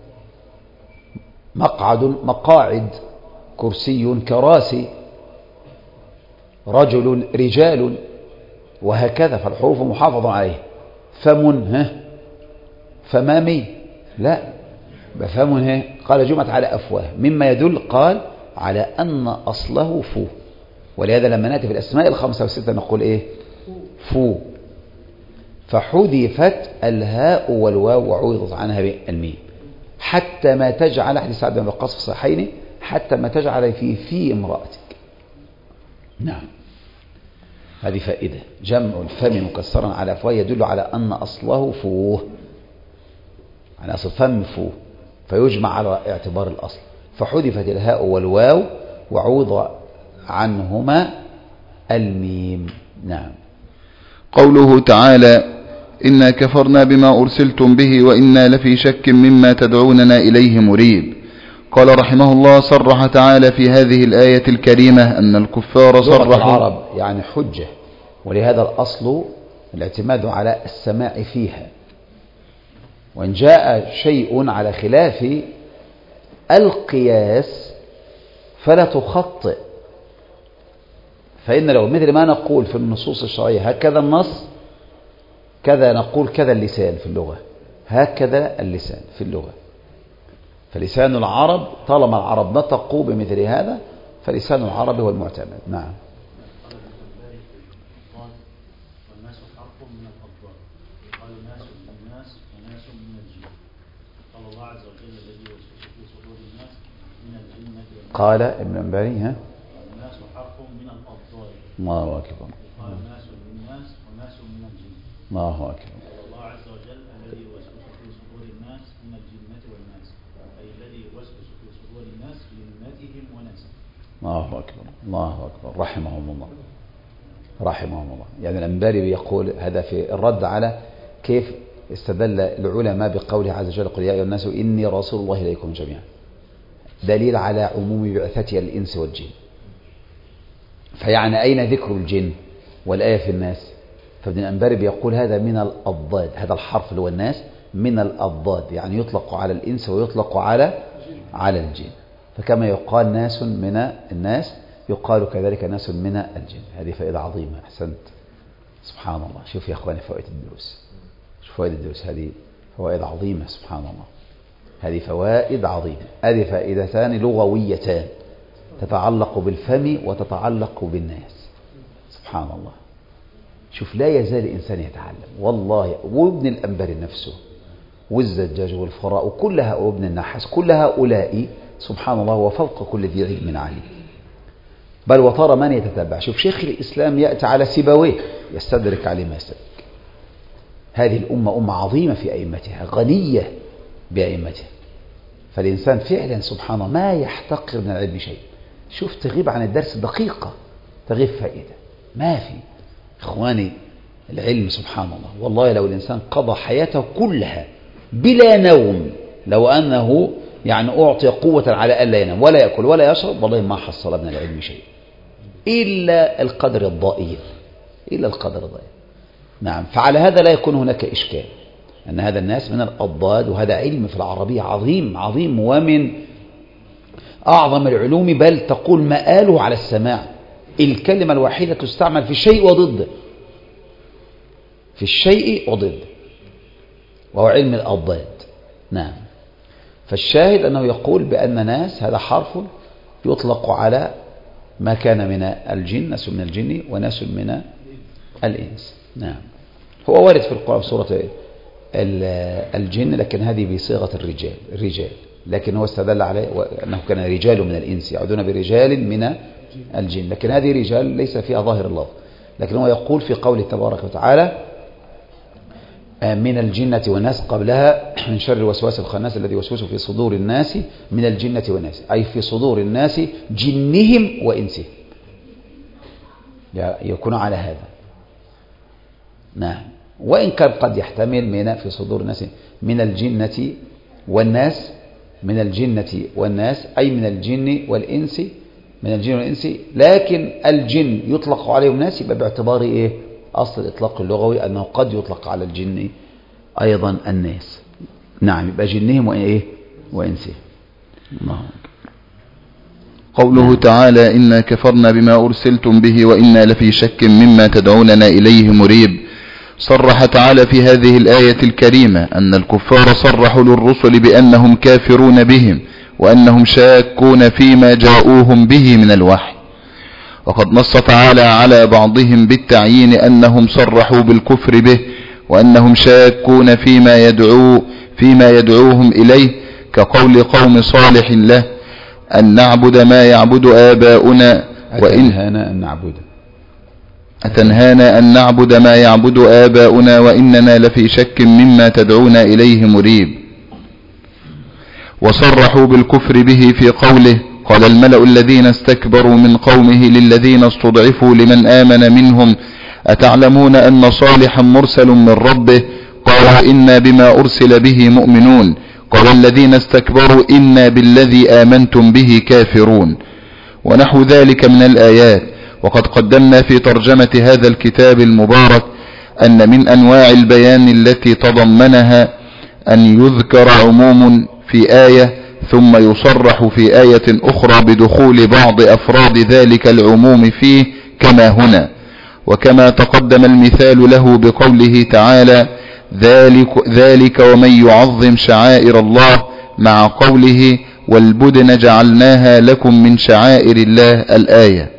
مقعد مقاعد، كرسي كراسي، رجل رجال، وهكذا، فالحروف محافظة عليه. فم فمامي لا بفم قال جمعت على أفواه، مما يدل قال على أن أصله فو. ولهذا لما نأتي في الأسماء الخمسة والستة نقول إيه؟ فو. فحذفت الهاء والواو وعوضت عنها بالميم حتى ما تجعل، حديث سعد بن وقاص في الصحيحين، حتى ما تجعل في امرأتك. نعم، هذه فائدة. جمع الفم مكسرا على أفواه يدل على أن أصله فوه، على أصل فم فوه، فيجمع على اعتبار الأصل. فحذفت الهاء والواو وعوض عنهما الميم. نعم. قوله تعالى: إنا كفرنا بما أرسلتم به وإنا لفي شك مما تدعوننا إليه مريب. قال رحمه الله: صرح تعالى في هذه الآية الكريمة أن الكفار صرحوا العرب يعني حجة، ولهذا الأصل الاعتماد على السماع فيها. وإن جاء شيء على خلاف القياس فلا تخطئ، فإن لو مثل ما نقول في النصوص الشرعية هكذا النص، كذا نقول كذا اللسان في اللغة، هكذا اللسان في اللغة. فلسان العرب طالما العرب نطقوا بمثل هذا فلسان العرب هو المعتمد. نعم. والناس حرف من الأضداد، يقال ناس من الناس وناس من الجن. قال الله عز وجل الذي يوسوس في صدور الناس من الجنة والناس. قال ابن أنباري الناس حرف من الأضداد. الله أكبر. يقال ناس من الناس وناس من الجن. الله أكبر. قال الله عز وجل الذي يوسوس في صدور الناس من الجنة والناس، أي الذي يوسوس في صدور الناس جنتهم وناسهم. الله أكبر. الله أكبر. رحمهم الله، رحمهم الله. يعني الأنباري يقول هذا في الرد على كيف استدل العلماء بقوله عز وجل: قل يا أيها الناس إني رسول الله إليكم جميعا، دليل على عموم بعثته الإنس والجن. فيعني أين ذكر الجن والآية في الناس؟ فابن الأنباري بيقول هذا من الأضداد، هذا الحرف اللي هو الناس من الأضداد، يعني يطلق على الإنس ويطلق على الجن. فكما يقال ناس من الناس يقال كذلك ناس من الجن. هذه فائدة عظيمة. أحسنت، سبحان الله. شوف يا أخواني فوائد الدروس، شوف فوائد الدروس، هذه فوائد عظيمة. سبحان الله، هذه فوائد عظيمة. هذه فائدتان لغويتان تتعلق بالفم وتتعلق بالناس. سبحان الله. شوف، لا يزال الإنسان يتعلم والله. وابن الأنباري نفسه والزجاج والفراء وكلها وابن النحاس، كل هؤلاء سبحان الله وفوق كل ذي علم عليم. بل وترى من يتتبع. شوف شيخ الإسلام يأتي على سيبويه يستدرك عليه ما يستدرك. هذه الأمة أمة عظيمة في أئمتها، غنية بأئمتها. فالإنسان فعلا سبحان الله ما يحتقر من العلم شيء. شوف، تغيب عن الدرس دقيقة تغيب فائدة ما في. إخواني، العلم سبحان الله والله لو الإنسان قضى حياته كلها بلا نوم، لو أنه يعني أعطي قوة على ألا ينام ولا يأكل ولا يشرب، والله ما حصل من العلم شيء إلا القدر الضئيل، إلا القدر الضئيل. نعم. فعلى هذا لا يكون هناك إشكال أن هذا الناس من الأضداد، وهذا علم في العربية عظيم عظيم ومن أعظم العلوم، بل تقول مآله على السماع. الكلمة الواحدة تستعمل في الشيء وضده، في الشيء وضده، وهو علم الأضداد. نعم. فالشاهد أنه يقول بأن ناس هذا حرف يطلق على ما كان من الجن، ناس من الجن وناس من الإنس. نعم. هو وارد في القرآن سورة الجن، لكن هذه بصيغة الرجال، لكن هو استدل عليه أنه كان رجال من الإنس يعودون برجال من الجن، لكن هذه رجال ليس فيها ظاهر اللفظ. لكن هو يقول في قوله تبارك وتعالى: من الجنة والناس، قبلها من شر الوسواس الخناس الذي يوسوس في صدور الناس من الجنة والناس، أي في صدور الناس جنهم وإنسهم، يكون على هذا. نعم. وإن كان قد يحتمل في صدور الناس من الجنة والناس، من الجنة والناس أي من الجن والإنس، من الجن والإنس، لكن الجن يطلق عليهم ناس، يبقى باعتبار إيه أصل الإطلاق اللغوي أنه قد يطلق على الجن أيضا الناس. نعم، يبقى جنهم وإيه وإنسهم. الله. قوله تعالى إنا كفرنا بما أرسلتم به وإنا لفي شك مما تدعوننا إليه مريب. صرح تعالى في هذه الآية الكريمة أن الكفار صرحوا للرسل بأنهم كافرون بهم وأنهم شاكون فيما جاءوهم به من الوحي، وقد نص تعالى على بعضهم بالتعيين أنهم صرحوا بالكفر به وأنهم شاكون فيما يدعوهم إليه، كقول قوم صالح له أن نعبد ما يعبد آباؤنا أتنهانا أن نعبد ما يعبد آباؤنا وإننا لفي شك مما تدعونا إليه مريب. وصرحوا بالكفر به في قوله قال الملأ الذين استكبروا من قومه للذين استضعفوا لمن آمن منهم أتعلمون أن صالحا مرسل من ربه قالوا إنا بما أرسل به مؤمنون قال الذين استكبروا إنا بالذي آمنتم به كافرون. ونحو ذلك من الآيات. وقد قدمنا في ترجمة هذا الكتاب المبارك أن من أنواع البيان التي تضمنها أن يذكر عموم في آية ثم يصرح في آية أخرى بدخول بعض أفراد ذلك العموم فيه كما هنا، وكما تقدم المثال له بقوله تعالى ذلك ومن يعظم شعائر الله مع قوله والبدن جعلناها لكم من شعائر الله الآية.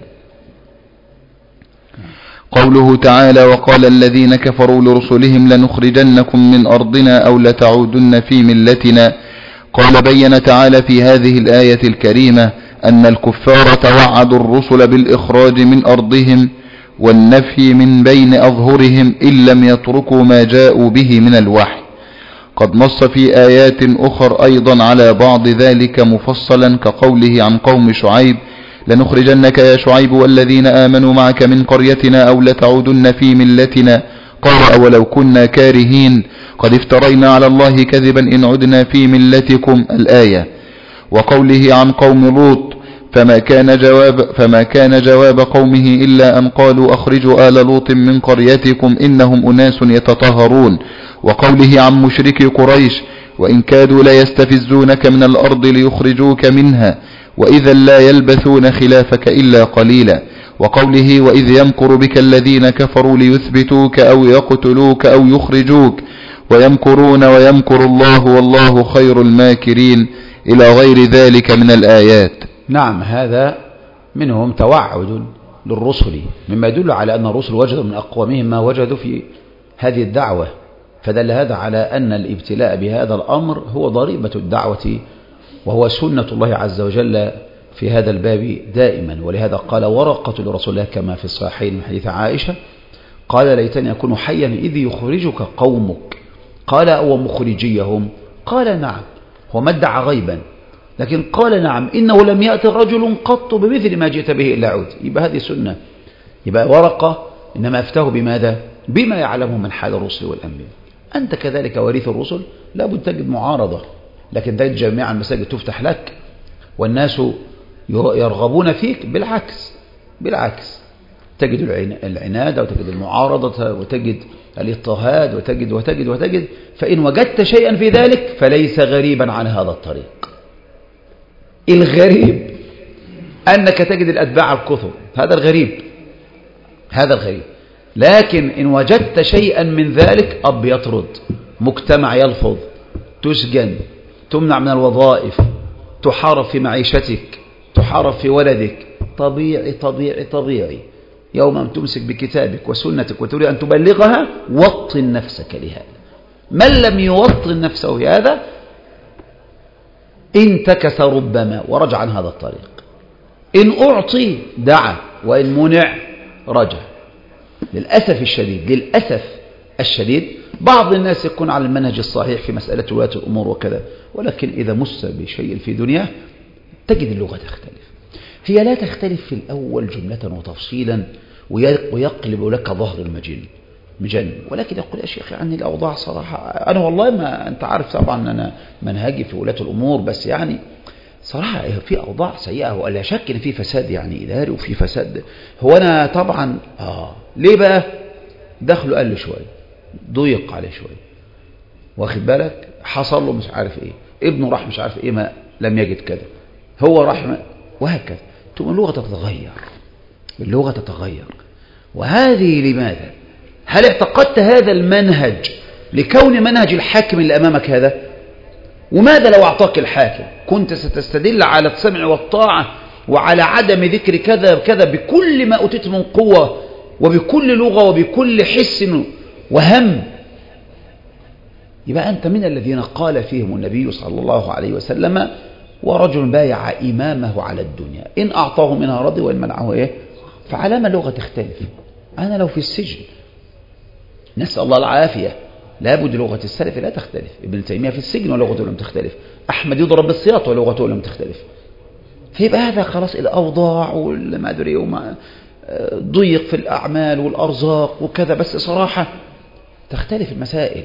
قوله تعالى وقال الذين كفروا لرسلهم لنخرجنكم من أرضنا أو لتعودن في ملتنا. قال بين تعالى في هذه الآية الكريمة أن الكفار توعدوا الرسل بالإخراج من أرضهم والنفي من بين أظهرهم إن لم يتركوا ما جاءوا به من الوحي. قد نص في آيات أخر أيضا على بعض ذلك مفصلا كقوله عن قوم شعيب لنخرجنك يا شعيب والذين آمنوا معك من قريتنا أو لتعودن في ملتنا قال أولو كنا كارهين قد افترينا على الله كذبا إن عدنا في ملتكم الآية. وقوله عن قوم لوط فما كان جواب قومه إلا أن قالوا أخرجوا آل لوط من قريتكم إنهم أناس يتطهرون. وقوله عن مشركي قريش وإن كادوا ليستفزونك من الأرض ليخرجوك منها وإذا لا يلبثون خلافك إلا قليلا. وقوله وإذ يمكر بك الذين كفروا ليثبتوك أو يقتلوك أو يخرجوك ويمكرون ويمكر الله والله خير الماكرين إلى غير ذلك من الآيات. نعم، هذا منهم توعد للرسل مما يدل على أن الرسل وجدوا من أقوامهم ما وجدوا في هذه الدعوة، فدل هذا على أن الابتلاء بهذا الأمر هو ضريبة الدعوة وهو سنة الله عز وجل في هذا الباب دائما. ولهذا قال ورقة لرسول الله كما في الصحيحين من حديث عائشة قال ليتني أكون حيا إذ يخرجك قومك قال أو مخرجيهم قال نعم. هو ما ادعى غيبا لكن قال نعم إنه لم يأتي رجل قط بمثل ما جئت به إلا عود. يبقى هذه سنة. يبقى ورقة إنما أفتاه بماذا؟ بما يعلمه من حال الرسل والأنبياء. أنت كذلك وريث الرسل لابد تجد معارضة، لكن تجد جميع المساجد تفتح لك والناس يرغبون فيك. بالعكس تجد العناد وتجد المعارضة وتجد الاضطهاد وتجد فإن وجدت شيئا في ذلك فليس غريبا عن هذا الطريق. الغريب أنك تجد الأتباع الكثر، هذا الغريب. لكن إن وجدت شيئا من ذلك أب يطرد، مجتمع يلفظ، تسجن، تمنع من الوظائف، تحارب في معيشتك، تحارب في ولدك، طبيعي. يوم أن تمسك بكتابك وسنتك وتريد أن تبلغها وطن نفسك لهذا. من لم يوطن نفسه لهذا انتكس ربما ورجع عن هذا الطريق. إن أعطي دعا وإن منع رجع. للأسف الشديد بعض الناس يكون على المنهج الصحيح في مسألة ولاة الأمور وكذا، ولكن إذا مس بشيء في دنياه تجد اللغة تختلف. هي لا تختلف في الأول جملة وتفصيلا ويقلب لك ظهر المجن، مجنن. ولكن يقول يا شيخ يعني الأوضاع صراحة، أنا والله ما أنت عارف طبعا أنا منهجي في ولاة الأمور، بس يعني صراحة في أوضاع سيئة ولا شك إن في فساد يعني إداري وفي فساد. هو أنا طبعا ليه بقى دخله قل شوية، ضيق عليه شوية، واخد بالك، حصل له مش عارف إيه، ابنه راح مش عارف إيه ما لم يجد كذا، هو راح وهكذا. ثم اللغة تتغير، اللغة تتغير. وهذه لماذا؟ هل اعتقدت هذا المنهج لكون منهج الحاكم اللي أمامك هذا؟ وماذا لو أعطاك الحاكم؟ كنت ستستدل على السمع والطاعة وعلى عدم ذكر كذا كذا بكل ما أتيت من قوة وبكل لغة وبكل حس وهم. يبقى أنت من الذين قال فيهم النبي صلى الله عليه وسلم ورجل بايع إمامه على الدنيا إن أعطاه منها رضي وإن منعه إيه؟ فعلى ما اللغة تختلف. أنا لو في السجن نسأل الله العافية لابد لغة السلف لا تختلف. ابن تيمية في السجن ولغته لم تختلف، أحمد يضرب بالسياط ولغته لم تختلف. فيبقى هذا خلاص الأوضاع والما أدري وما ضيق في الأعمال والأرزاق وكذا، بس صراحة تختلف المسائل.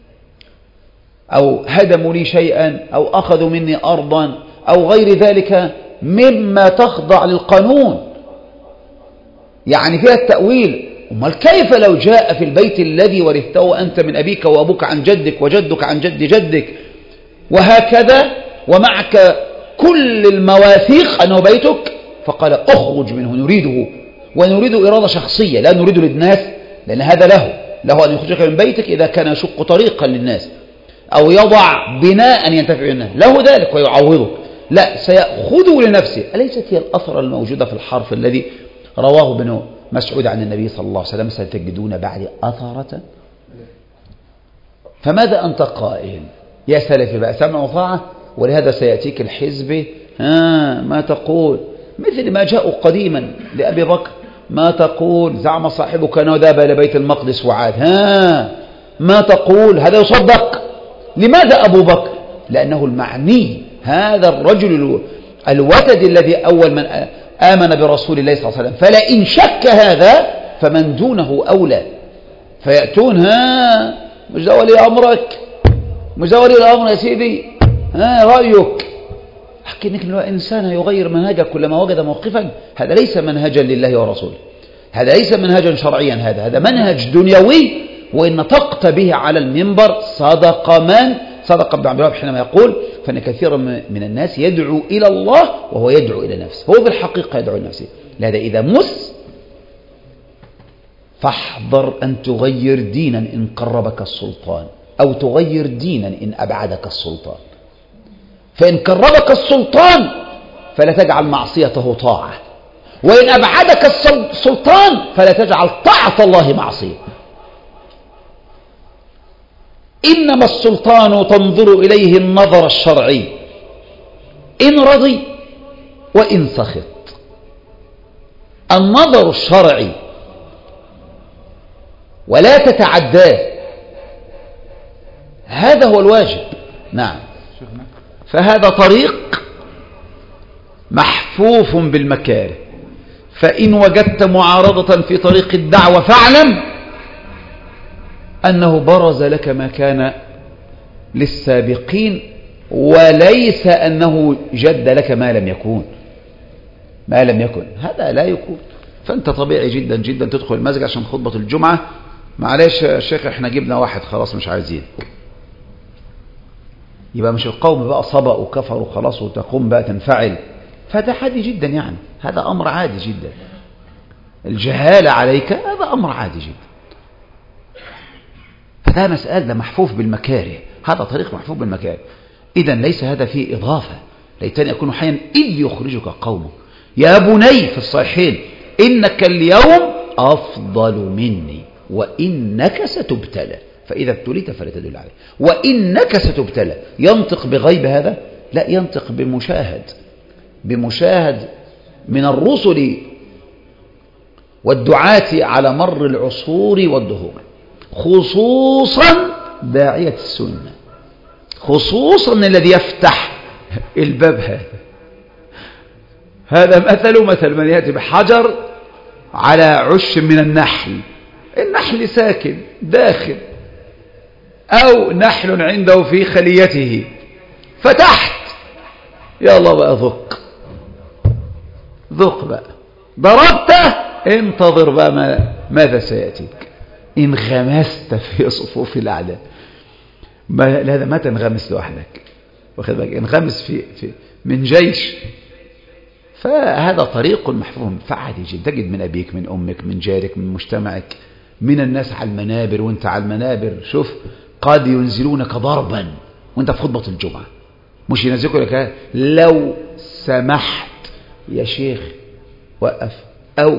أو هدموا لي شيئا أو أخذوا مني أرضا أو غير ذلك مما تخضع للقانون، يعني فيها التأويل. أمال كيف لو جاء في البيت الذي ورثته أنت من أبيك وأبوك عن جدك وجدك عن جد جدك وهكذا ومعك كل المواثيق أنه بيتك، فقال أخرج منه نريده، ونريد إرادة شخصية لا نريد للناس، لأن هذا له أن يخرجك من بيتك إذا كان يشق طريقا للناس أو يضع بناء ينتفع بالناس له ذلك ويعوضك، لا سيأخذه لنفسه. أليست هي الأثر الموجودة في الحرف الذي رواه ابن مسعود عن النبي صلى الله عليه وسلم ستجدون بعد أثرة؟ فماذا أنت قائل يا سلفي بقى؟ سمع وطاعة، ولهذا سيأتيك الحزب ما تقول مثل ما جاءوا قديما لأبي بكر، ما تقول زعم صاحبك أنه ذهب إلى بيت المقدس وعاد، ما تقول هذا يصدق. لماذا أبو بكر؟ لأنه المعني، هذا الرجل الوتد الذي أول من آمن برسول الله صلى الله عليه وسلم، فلئن شك هذا فمن دونه أولى. فيأتون مش ده ولي أمرك، مش ده ولي الأمر يا سيدي، رأيك. أحكي إنك الإنسان يغير منهجه كلما وجد موقفا، هذا ليس منهجا لله ورسوله، هذا ليس منهجا شرعيا، هذا منهج دنيوي. وإن نطقت به على المنبر صدق ابن عبد الوهاب حينما يقول فإن كثيرا من الناس يدعو إلى الله وهو يدعو إلى نفسه، هو بالحقيقة يدعو إلى نفسه. لهذا إذا مس فاحذر أن تغير دينا إن قربك السلطان، أو تغير دينا إن أبعدك السلطان. فإن قربك السلطان فلا تجعل معصيته طاعة، وإن أبعدك السلطان فلا تجعل طاعة الله معصية. إنما السلطان تنظر إليه النظر الشرعي، إن رضي وإن سخط. النظر الشرعي ولا تتعداه، هذا هو الواجب. نعم. فهذا طريق محفوف بالمكاره، فإن وجدت معارضة في طريق الدعوة فاعلم أنه برز لك ما كان للسابقين، وليس أنه جد لك ما لم يكن. هذا لا يكون. فأنت طبيعي جدا جدا تدخل المسجد عشان خطبة الجمعة، معلش يا شيخ احنا جبنا واحد خلاص مش عايزين، يبقى مش القوم بقى صبأوا وكفروا خلاص وتقوم بقى تنفعل، فده عادي جدا، يعني هذا أمر عادي جدا. الجهالة عليك هذا أمر عادي جدا. فده مسألة ده محفوف بالمكاره، هذا طريق محفوف بالمكاره. إذن ليس هذا فيه إضافة. ليتني أكون حيا إذ يخرجك قومك يا بني في الصحيحين إنك اليوم أفضل مني وإنك ستبتلى، فإذا ابتليت فلا تدل عليه. وإنك ستبتلى ينطق بغيب هذا؟ لا، ينطق بمشاهد من الرسل والدعاة على مر العصور والدهور، خصوصا داعية السنة، خصوصا الذي يفتح الباب. هذا مثل من يأتي بحجر على عش من النحل النحل ساكن داخل أو نحل عنده في خليته، فتحت، يلا بقى ذق بقى، ضربته، انتظر بقى ماذا سيأتيك. انغمست في صفوف الأعداء، هذا ما تنغمس لوحدك، واخد بالك، انغمس في من جيش. فهذا طريق محفوظ، فعادي جدا تجد من أبيك، من أمك، من جارك، من مجتمعك، من الناس على المنابر وانت على المنابر. شوف، قد ينزلونك ضربا وانت في خطبة الجمعة، مش ينزلك لك لو سمحت يا شيخ وقف، أو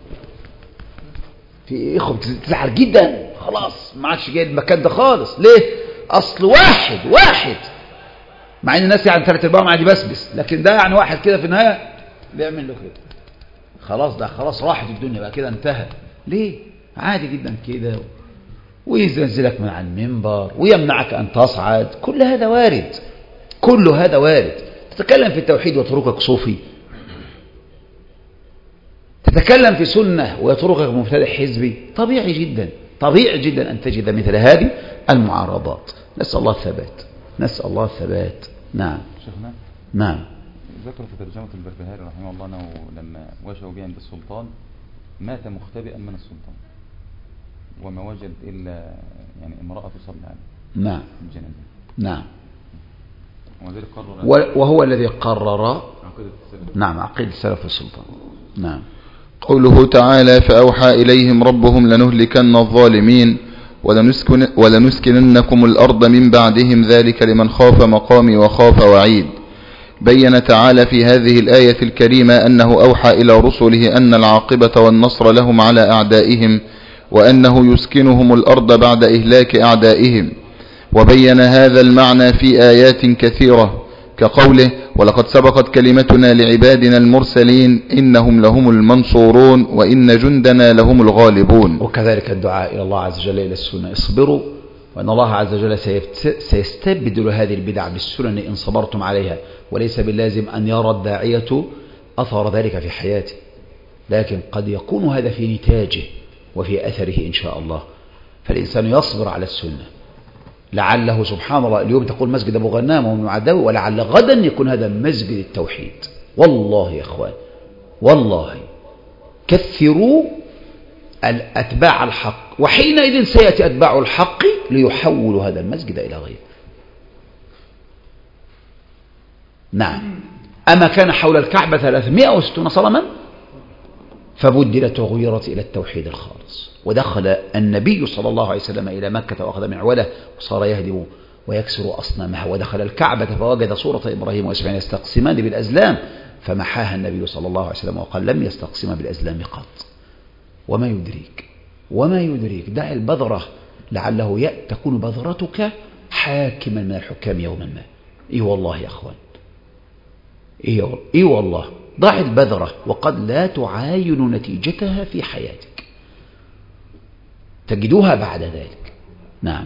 في إخوة تزعل جدا، خلاص ما عادش جاي المكان ده خالص. ليه؟ أصل واحد مع ان الناس يعني 3/4 عادي بس، لكن ده يعني واحد كده في النهاية بيعمل له كده، خلاص ده خلاص راحت الدنيا بقى كده، انتهى. ليه؟ عادي جدا كده، وينزلك من على المنبر ويمنعك أن تصعد، كل هذا وارد، كل هذا وارد. تتكلم في التوحيد ويتركك صوفي، تتكلم في سنة ويتركك مبتدع حزبي، طبيعي جدا، طبيعي جدا أن تجد مثل هذه المعارضات. نسأل الله الثبات، نسأل الله الثبات. نعم شيخنا، نعم. ذكر في ترجمة البربهاري رحمه الله أنه لما وجهوا به عند السلطان مات مختبئا من السلطان، وما وجد إلا يعني امرأة تصلي عليه. نعم الجنازة. نعم. وذلك قرر وهو الذي قرر عقيدة السلف. نعم، عقيدة السلف السلطان. نعم. قوله تعالى: فأوحى إليهم ربهم لنهلكن الظالمين ولنسكننكم الأرض من بعدهم ذلك لمن خاف مقامي وخاف وعيد. بين تعالى في هذه الآية الكريمة أنه أوحى إلى رسله أن العاقبة والنصر لهم على أعدائهم، وأنه يسكنهم الأرض بعد إهلاك أعدائهم. وبين هذا المعنى في آيات كثيرة كقوله: ولقد سبقت كلمتنا لعبادنا المرسلين إنهم لهم المنصورون وإن جندنا لهم الغالبون. وكذلك الدعاء إلى الله عز وجل إلى السنة، اصبروا وأن الله عز وجل سيستبدل هذه البدع بالسنن إن صبرتم عليها، وليس باللازم أن يرى الداعية أثر ذلك في حياته، لكن قد يكون هذا في نتاجه وفي أثره إن شاء الله. فالإنسان يصبر على السنة، لعله سبحان الله اليوم تقول مسجد أبو غنام ومن عدو، ولعل غدا يكون هذا مسجد التوحيد. والله يا أخوان، والله كثروا الأتباع الحق، وحينئذ سيأتي أتباع الحق ليحولوا هذا المسجد إلى غيره. نعم. أما كان حول الكعبة 360 صنما فبدلت وغيرت إلى التوحيد الخالص. ودخل النبي صلى الله عليه وسلم إلى مكة وأخذ معوله وصار يهدم ويكسر أصنامها، ودخل الكعبة فوجد صورة إبراهيم وإسماعيل يستقسمان بالأزلام فمحاها النبي صلى الله عليه وسلم وقال: لم يستقسما بالأزلام قط. وما يدريك دع البذرة لعله تكون بذرتك حاكما من الحكام يوما ما. إيه والله يا أخوان، إيه والله، ضع البذرة وقد لا تعاين نتيجتها في حياتك، تجدها بعد ذلك. نعم.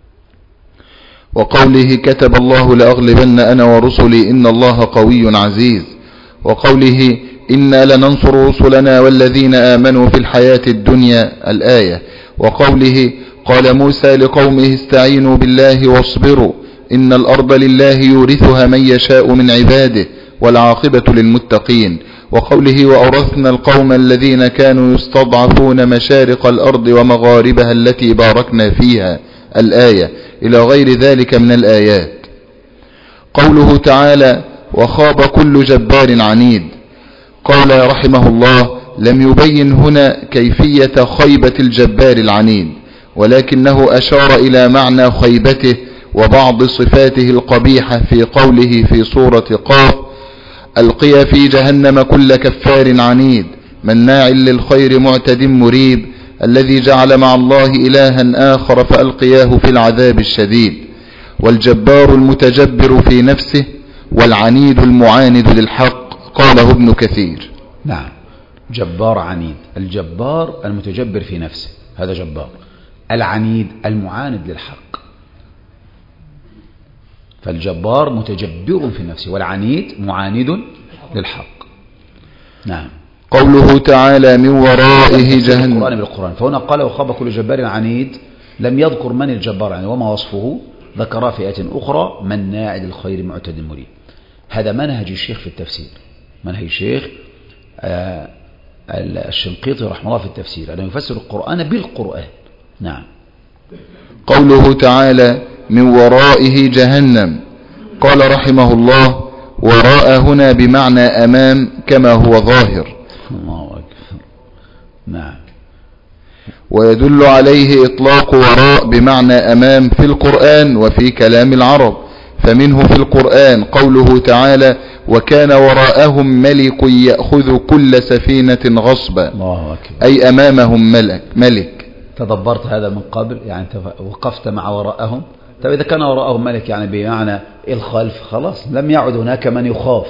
وقوله: كتب الله لأغلبن أنا ورسلي إن الله قوي عزيز. وقوله: إنا لننصر رسلنا والذين آمنوا في الحياة الدنيا، الآية. وقوله: قال موسى لقومه استعينوا بالله واصبروا إن الأرض لله يورثها من يشاء من عباده والعاقبة للمتقين. وقوله: وأورثنا القوم الذين كانوا يستضعفون مشارق الأرض ومغاربها التي باركنا فيها، الآية، إلى غير ذلك من الآيات. قوله تعالى: وخاب كل جبار عنيد. قال رحمه الله: لم يبين هنا كيفية خيبة الجبار العنيد، ولكنه أشار إلى معنى خيبته وبعض صفاته القبيحة في قوله في سورة قاف: ألقي في جهنم كل كفار عنيد مناع للخير معتد مريب الذي جعل مع الله إلها آخر فألقياه في العذاب الشديد. والجبار المتجبر في نفسه، والعنيد المعاند للحق. قاله ابن كثير. نعم، جبار عنيد، الجبار المتجبر في نفسه هذا جبار، العنيد المعاند للحق. فالجبار متجبر في نفسه والعنيد معاند للحق. نعم. قوله تعالى من ورائه جهنم. القرآن بالقرآن، فهنا قال وخاب كل جبار عنيد، لم يذكر من الجبار يعني وما وصفه، ذكر فئة أخرى مناع للخير معتد مريب. هذا منهج الشيخ في التفسير، منهج الشيخ الشنقيطي رحمه الله في التفسير، أنه يفسر القرآن بالقرآن. نعم. قوله تعالى من ورائه جهنم، قال رحمه الله وراء هنا بمعنى أمام كما هو ظاهر. الله أكبر. نعم. ويدل عليه إطلاق وراء بمعنى أمام في القرآن وفي كلام العرب، فمنه في القرآن قوله تعالى وكان وراءهم ملك يأخذ كل سفينة غصبا، الله أكبر. أي أمامهم ملك. تدبرت هذا من قبل، يعني وقفت مع وراءهم. طيب إذا كان وراءهم ملك يعني بمعنى الخلف، خلاص لم يعد هناك من يخاف،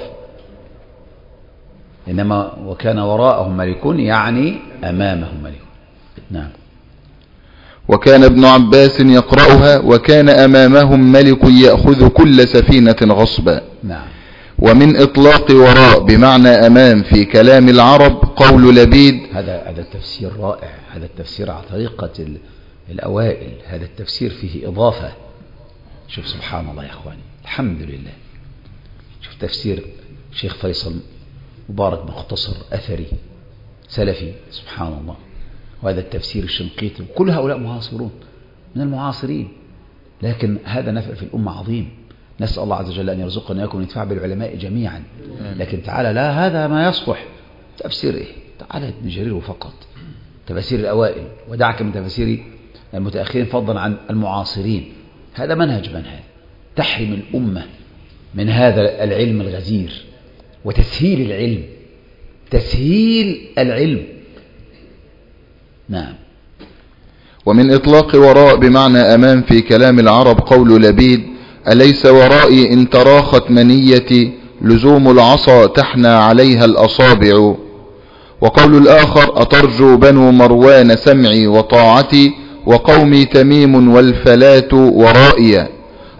إنما وكان وراءهم ملك يعني أمامهم ملك. نعم. وكان ابن عباس يقرأها وكان أمامهم ملك يأخذ كل سفينة غصبا. نعم. ومن إطلاق وراء بمعنى أمام في كلام العرب قول لبيد. هذا التفسير رائع، هذا التفسير على طريقة الأوائل، هذا التفسير فيه إضافة. شوف سبحان الله يا إخواني، الحمد لله. شوف تفسير شيخ فيصل مبارك مختصر أثري سلفي، سبحان الله. وهذا التفسير الشنقيطي، وكل هؤلاء معاصرون من المعاصرين، لكن هذا نفع في الأمة عظيم. نسأل الله عز وجل أن يرزقنا إياكم ونتفع بالعلماء جميعا. لكن تعالى لا هذا ما يصلح تفسير إيه؟ تعالى ابن جرير فقط، تفسير الأوائل، ودعك من تفسير المتأخرين فضلا عن المعاصرين. هذا منهج من هذا تحرم الأمة من هذا العلم الغزير وتسهيل العلم، تسهيل العلم. نعم. ومن إطلاق وراء بمعنى أمام في كلام العرب قول لبيد أليس ورائي إن تراخت منيتي لزوم العصا تحنى عليها الأصابع. وقول الآخر أترجو بنو مروان سمعي وطاعتي وقومي تميم والفلاة ورائي.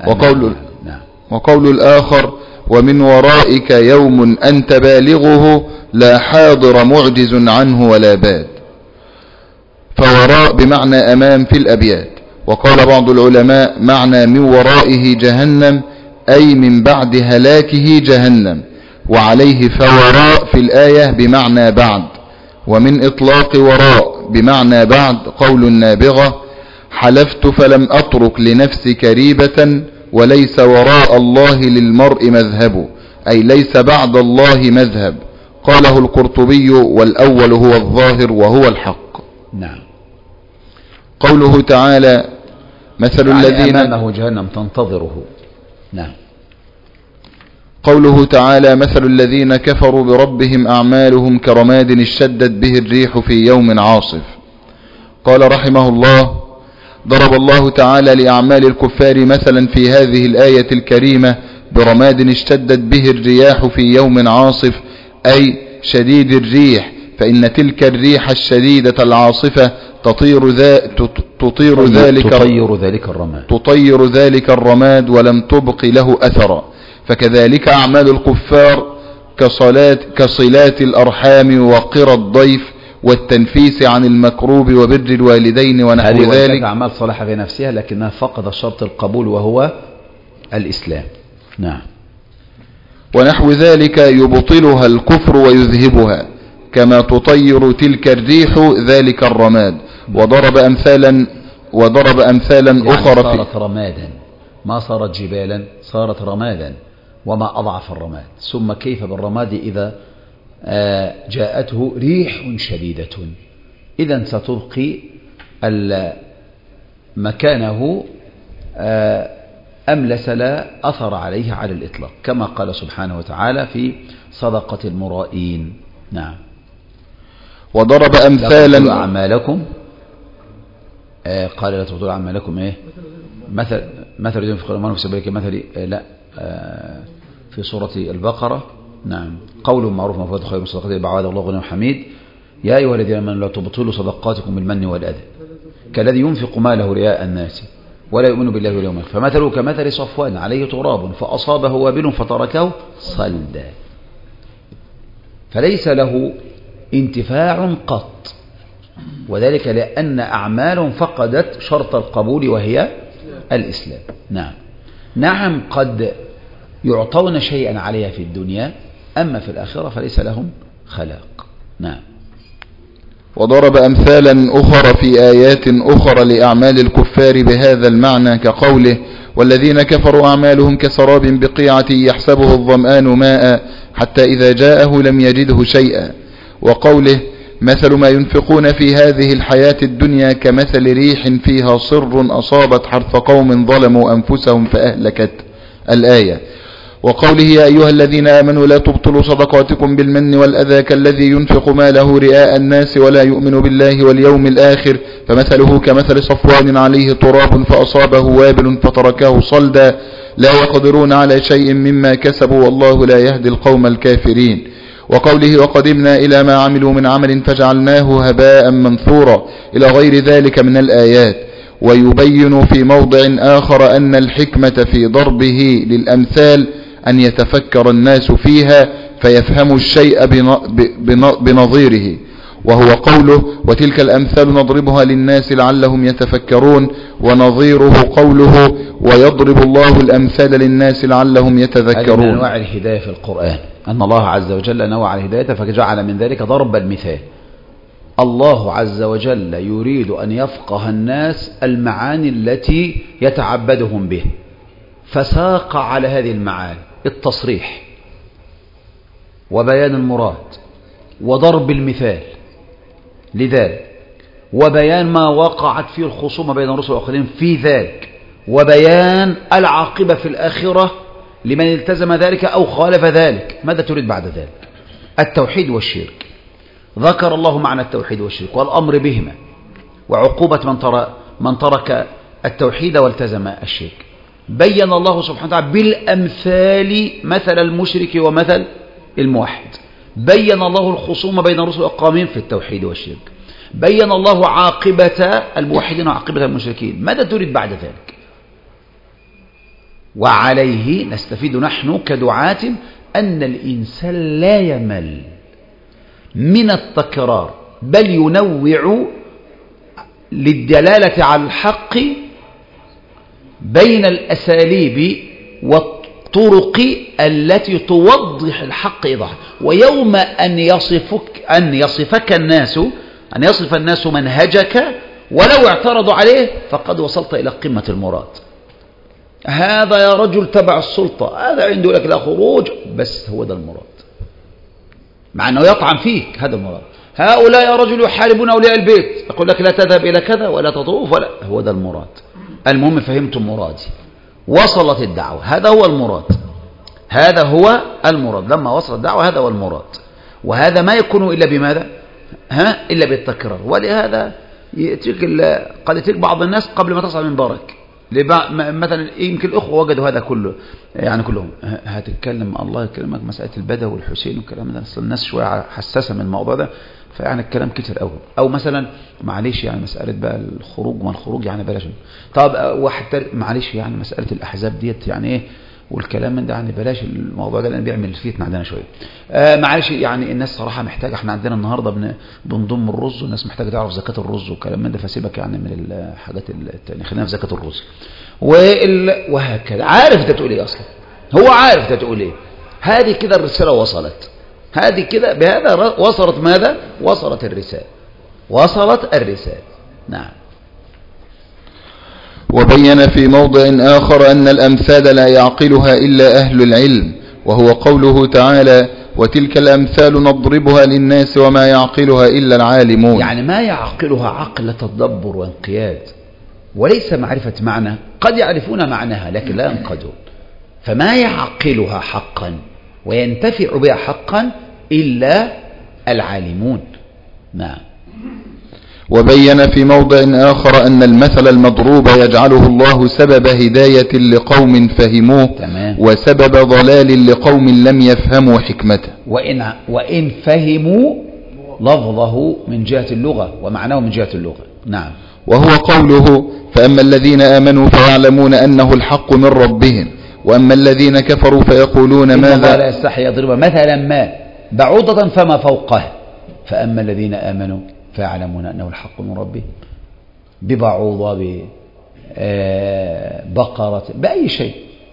وقول الآخر ومن ورائك يوم أنت بالغه لا حاضر معجز عنه ولا باد. فوراء بمعنى أمام في الأبيات. وقال بعض العلماء معنى من ورائه جهنم أي من بعد هلاكه جهنم، وعليه فوراء في الآية بمعنى بعد. ومن إطلاق وراء بمعنى بعد قول النابغة حلفت فلم أترك لنفسي كريبة وليس وراء الله للمرء مذهب، أي ليس بعد الله مذهب. قاله القرطبي والأول هو الظاهر وهو الحق. نعم. قوله تعالى مثل يعني الذين أمامه جهنم تنتظره. نعم. قوله تعالى مثل الذين كفروا بربهم أعمالهم كرماد اشتدت به الريح في يوم عاصف. قال رحمه الله ضرب الله تعالى لأعمال الكفار مثلا في هذه الآية الكريمة برماد اشتدت به الرياح في يوم عاصف، أي شديد الريح، فإن تلك الريح الشديدة العاصفة تطير ذلك الرماد ولم تبق له أثرا. فكذلك أعمال الكفار كصلات الأرحام وقرى الضيف والتنفيس عن المكروب وبر الوالدين ونحو ذلك. هذه أعمال صالحة في نفسها لكنها فقد شرط القبول وهو الإسلام. نعم. ونحو ذلك يبطلها الكفر ويذهبها كما تطير تلك الريح ذلك الرماد. وضرب أمثالا يعني أخرى صارت رمادا، ما صارت جبالا، صارت رمادا، وما أضعف الرماد. ثم كيف بالرماد إذا جاءته ريح شديدة، إذا ستبقي مكانه أملس لا أثر عليه على الإطلاق، كما قال سبحانه وتعالى في صدقة المرائين. نعم. وضرب أمثالا أعمالكم، قال لا تبطلوا أعمالكم إيه؟ مثل ينفق المال في سبيل مثل لا في سورة البقرة. نعم. قول معروف مفروض خير من صدقة بعد الله غني حميد. يا أيها الذين آمنوا لا تبطلوا صدقاتكم بالمن والأذى كالذي ينفق ماله رياء الناس ولا يؤمن بالله واليوم الآخر فمثله كمثل صفوان عليه تراب فأصابه وابل فتركه صلدا. فليس له انتفاع قط، وذلك لأن أعمال فقدت شرط القبول وهي الإسلام. نعم قد يعطون شيئا عليها في الدنيا، أما في الآخرة فليس لهم خلاق. وضرب أمثالا أخرى في آيات أخرى لأعمال الكفار بهذا المعنى كقوله والذين كفروا أعمالهم كسراب بقيعة يحسبه الظمآن ماء حتى إذا جاءه لم يجده شيئا، وقوله مثل ما ينفقون في هذه الحياة الدنيا كمثل ريح فيها صر أصابت حرث قوم ظلموا أنفسهم فأهلكت الآية، وقوله يا أيها الذين آمنوا لا تبطلوا صدقاتكم بالمن والأذى كالذي ينفق ماله رئاء الناس ولا يؤمن بالله واليوم الآخر فمثله كمثل صفوان عليه تراب فأصابه وابل فتركه صلدا لا يقدرون على شيء مما كسبوا والله لا يهدي القوم الكافرين، وقوله وقدمنا إلى ما عملوا من عمل فجعلناه هباء منثورا إلى غير ذلك من الآيات. ويبين في موضع آخر أن الحكمة في ضربه للأمثال أن يتفكر الناس فيها فيفهموا الشيء بنظيره، وهو قوله وتلك الأمثال نضربها للناس لعلهم يتفكرون، ونظيره قوله ويضرب الله الأمثال للناس لعلهم يتذكرون. هذه من أنواع الهداية في القرآن، أن الله عز وجل نوع الهداية فجعل من ذلك ضرب المثال. الله عز وجل يريد أن يفقه الناس المعاني التي يتعبدهم به، فساق على هذه المعاني التصريح وبيان المراد وضرب المثال لذلك، وبيان ما وقعت فيه الخصومة بين الرسل والآخرين في ذلك، وبيان العاقبة في الآخرة لمن التزم ذلك أو خالف ذلك. ماذا تريد بعد ذلك؟ التوحيد والشرك. ذكر الله معنى التوحيد والشرك والأمر بهما وعقوبة من ترك التوحيد والتزم الشرك. بين الله سبحانه وتعالى بالأمثال مثل المشرك ومثل الموحد. بين الله الخصوم بين الرسل والأقوامين في التوحيد والشرك. بين الله عاقبة الموحدين وعاقبة المشركين. ماذا تريد بعد ذلك؟ وعليه نستفيد نحن كدعاة أن الإنسان لا يمل من التكرار، بل ينوع للدلالة على الحق بين الأساليب والطرق التي توضح الحق إيضاحا. ويوم أن يصف الناس منهجك ولو اعترضوا عليه فقد وصلت إلى قمة المراد. هذا يا رجل تبع السلطة، هذا عنده لك لا خروج، بس هو ده المراد، مع أنه يطعن فيك، هذا المراد. هؤلاء يا رجل يحاربون أولياء البيت، يقول لك لا تذهب إلى كذا ولا تطوف ولا، هو ده المراد. المهم فهمتم مرادي، وصلت الدعوة، هذا هو المراد، هذا هو المراد. لما وصلت الدعوة هذا هو المراد، وهذا ما يكون إلا بماذا؟ إلا بالتكرار. ولهذا قد يتيك بعض الناس قبل ما تصعد من بارك مثلا، يمكن الأخوة وجدوا هذا كله، يعني كلهم هتتكلم الله يكلمك مسألة البدوي والحسين والكلام ده، أصل الناس شوية حساسة من الموضوع ده، فيعني الكلام كتير قوي. أو مثلا معليش يعني مسألة بقى الخروج وما الخروج يعني بلاش. طب وحتى معليش يعني مسألة الأحزاب ديت يعني إيه والكلام من ده، يعني بلاش الموضوع ده لأن بيعمل فتنة عندنا شوية. معلش يعني الناس صراحة محتاجة، احنا عندنا النهاردة بنضم الرز والناس محتاجة تعرف زكاة الرز والكلام من ده، فسيبك يعني من الحاجات التانية، خلينا في زكاة الرز وهكذا. عارف انت تقول ايه اصلا، هو عارف انت تقول ايه. هذه كده الرسالة وصلت، هذه كده بهذا وصلت ماذا؟ وصلت الرسالة، وصلت الرسالة. نعم. وبين في موضع آخر أن الأمثال لا يعقلها إلا أهل العلم، وهو قوله تعالى وتلك الأمثال نضربها للناس وما يعقلها إلا العالمون. يعني ما يعقلها عقل تدبر وانقياد، وليس معرفة معنى. قد يعرفون معناها لكن لا ينقدون، فما يعقلها حقا وينتفع بها حقا إلا العالمون. نعم. وبين في موضع آخر أن المثل المضروب يجعله الله سبب هداية لقوم فهموه، تمام، وسبب ضلال لقوم لم يفهموا حكمته. وإن فهموا لفظه من جهة اللغة ومعناه من جهة اللغة. نعم. وهو قوله فأما الذين آمنوا فيعلمون أنه الحق من ربهم وأما الذين كفروا فيقولون ماذا. الله لا يستحي يضرب مثلا ما بعوضة فما فوقها فأما الذين آمنوا فيعلمون أنه الحق من ربهم، ببعوضة، ببقرة، بأي شيء،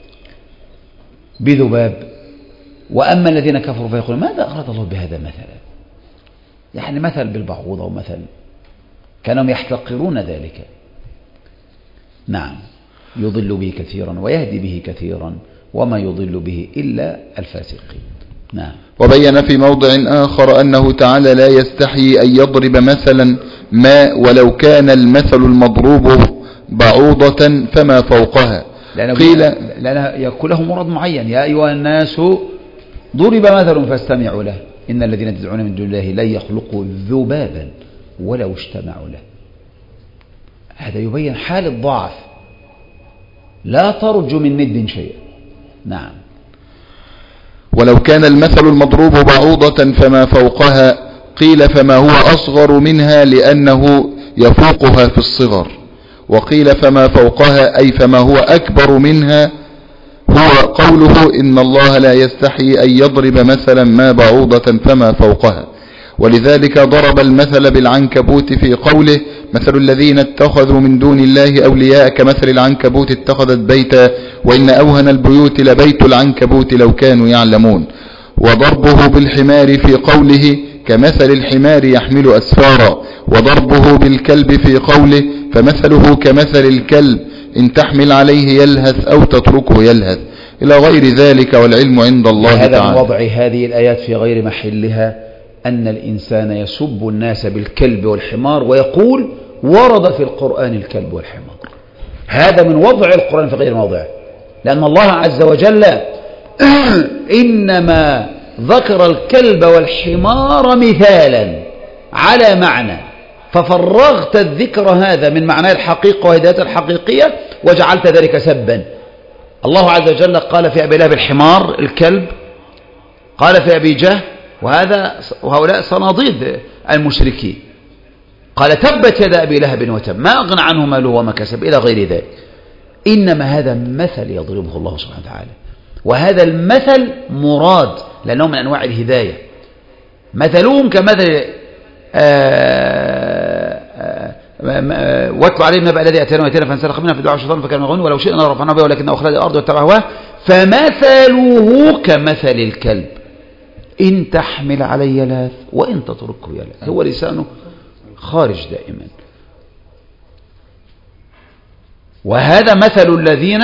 بذباب. وأما الذين كفروا فيقولون ماذا أراد الله بهذا مثلا، يعني مثل بالبعوضة ومثل، كانوا يحتقرون ذلك. نعم، يضل به كثيرا ويهدي به كثيرا، وما يضل به إلا الفاسقين. نعم. وبين في موضع آخر أنه تعالى لا يستحي أن يضرب مثلا ما ولو كان المثل المضروب بعوضة فما فوقها. لأن يكون له مراد معين. يا أيها الناس ضرب مثل فاستمعوا له إن الذين تدعون من دون الله لن يخلقوا ذبابا ولو اجتمعوا له. هذا يبين حال الضعف، لا ترجو من ند شيئا. نعم. ولو كان المثل المضروب بعوضة فما فوقها، قيل فما هو أصغر منها لأنه يفوقها في الصغر، وقيل فما فوقها أي فما هو أكبر منها، هو قوله إن الله لا يستحي أن يضرب مثلا ما بعوضة فما فوقها. ولذلك ضرب المثل بالعنكبوت في قوله مثل الذين اتخذوا من دون الله أولياء كمثل العنكبوت اتخذت بيتا وإن أوهن البيوت لبيت العنكبوت لو كانوا يعلمون. وضربه بالحمار في قوله كمثل الحمار يحمل أسفارا، وضربه بالكلب في قوله فمثله كمثل الكلب إن تحمل عليه يلهث أو تتركه يلهث، إلى غير ذلك، والعلم عند الله تعالى. هذا من وضع هذه الآيات في غير محلها أن الإنسان يسب الناس بالكلب والحمار ويقول ورد في القرآن الكلب والحمار. هذا من وضع القرآن في غير موضعه، لأن الله عز وجل إنما ذكر الكلب والحمار مثالا على معنى، ففرغت الذكر هذا من معناه الحقيقة وهدايته الحقيقية وجعلت ذلك سبا. الله عز وجل قال في أبي لهب الحمار الكلب، قال في أبي جهل، وهؤلاء صناديد المشركين، قال تبت يد أبي لهب وتب ما أغنى عنه ماله وما كسب، إلى غير ذلك. إنما هذا مثل يضربه الله سبحانه وتعالى، وهذا المثل مراد لأنه من أنواع الهداية. مثلهم كمثل واتل عليهم نبأ الذي أتانا ويتنا فانسلخ منها في دعاء الشيطان فكان من الغوين ولو شئنا رفعناه به ولكنه أخلد الأرض واتبع هواه فمثله كمثل الكلب إن تحمل عليه يلهث وإن تتركه يلهث، هو لسانه خارج دائما. وهذا مثل الذين،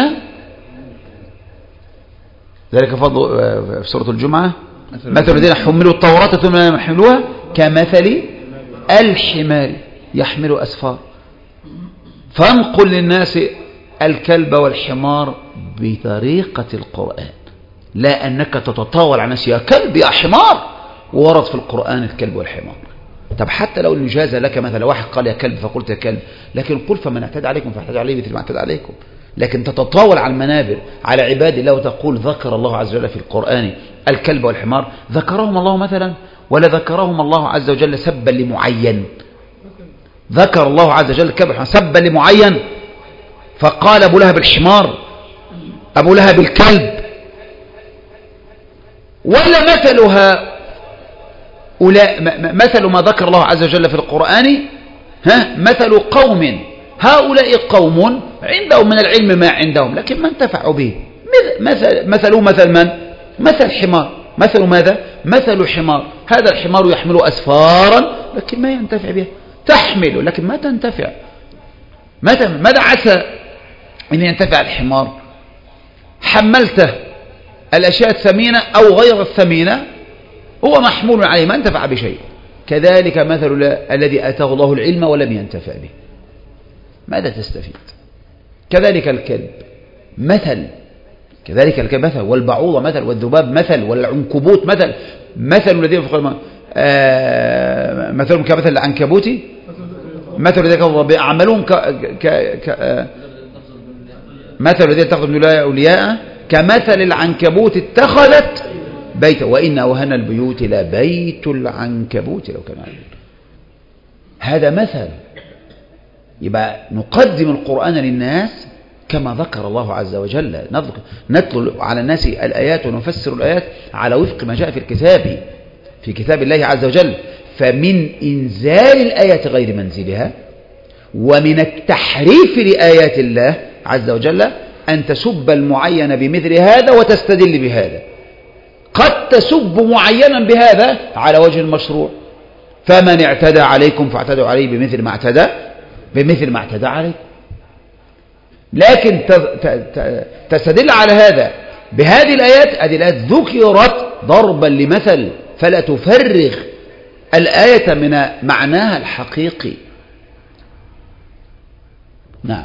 ذلك فضل في سورة الجمعة، مثل الذين حملوا التوراة ثم لم يحملوها كمثل الحمار يحمل أسفار. فانقل للناس الكلب والحمار بطريقة القرآن، لا أنك تتطاول على الناس يا كلب يا حمار، وورد في القرآن الكلب والحمار. طب حتى لو نجاز لك مثلا واحد قال يا كلب فقلت يا كلب، لكن قل فمن اعتدى عليكم فاعتدى عليه مثل ما اعتدى عليكم. لكن تتطاول على المنابر على عباد الله وتقول ذكر الله عز وجل في القرآن الكلب والحمار، ذكرهم الله مثلا ولا ذكرهم الله عز وجل سبا لمعين؟ ذكر الله عز وجل الكلب والحمار سبا لمعين، فقال أبو لهب الحمار، أبو لهب الكلب. ولا مثلها مثل ما ذكر الله عز وجل في القرآن مثل قوم، هؤلاء قوم عندهم من العلم ما عندهم لكن ما انتفعوا به. مثل من؟ مثل حمار. مثل ماذا؟ مثل حمار، هذا الحمار يحمل أسفارا لكن ما ينتفع بها، تحمل لكن ما تنتفع. ماذا عسى أن ينتفع الحمار؟ حملته الأشياء الثمينة أو غير الثمينة هو محمول عليه ما انتفع بشيء. كذلك مثل الذي آتاه الله العلم ولم ينتفع به، ماذا تستفيد؟ كذلك الكلب مثل، كذلك الكلب مثل، والبعوضة مثل، والذباب مثل، والعنكبوت مثل. مثل الذين مثلهم كمثل العنكبوت، مثل الذين كفروا بأعمالهم مثل الذين اتخذوا من الله أولياء كمثل العنكبوت اتخذت بيتا وإن أوهن البيوت لبيت العنكبوت لو كان يعلمون. هذا مثل. يبقى نقدم القرآن للناس كما ذكر الله عز وجل، نتلو على الناس الآيات ونفسر الآيات على وفق ما جاء في الكتاب، في كتاب الله عز وجل، فمن إنزال الآيات غير منزلها ومن التحريف لآيات الله عز وجل أن تسب المعين بمثل هذا وتستدل بهذا. قد تسب معينا بهذا على وجه المشروع، فمن اعتدى عليكم فاعتدوا عليه بمثل ما اعتدى عليه. لكن تستدل على هذا بهذه الآيات ذكرت ضربا لمثل، فلا تفرغ الآية من معناها الحقيقي. نعم.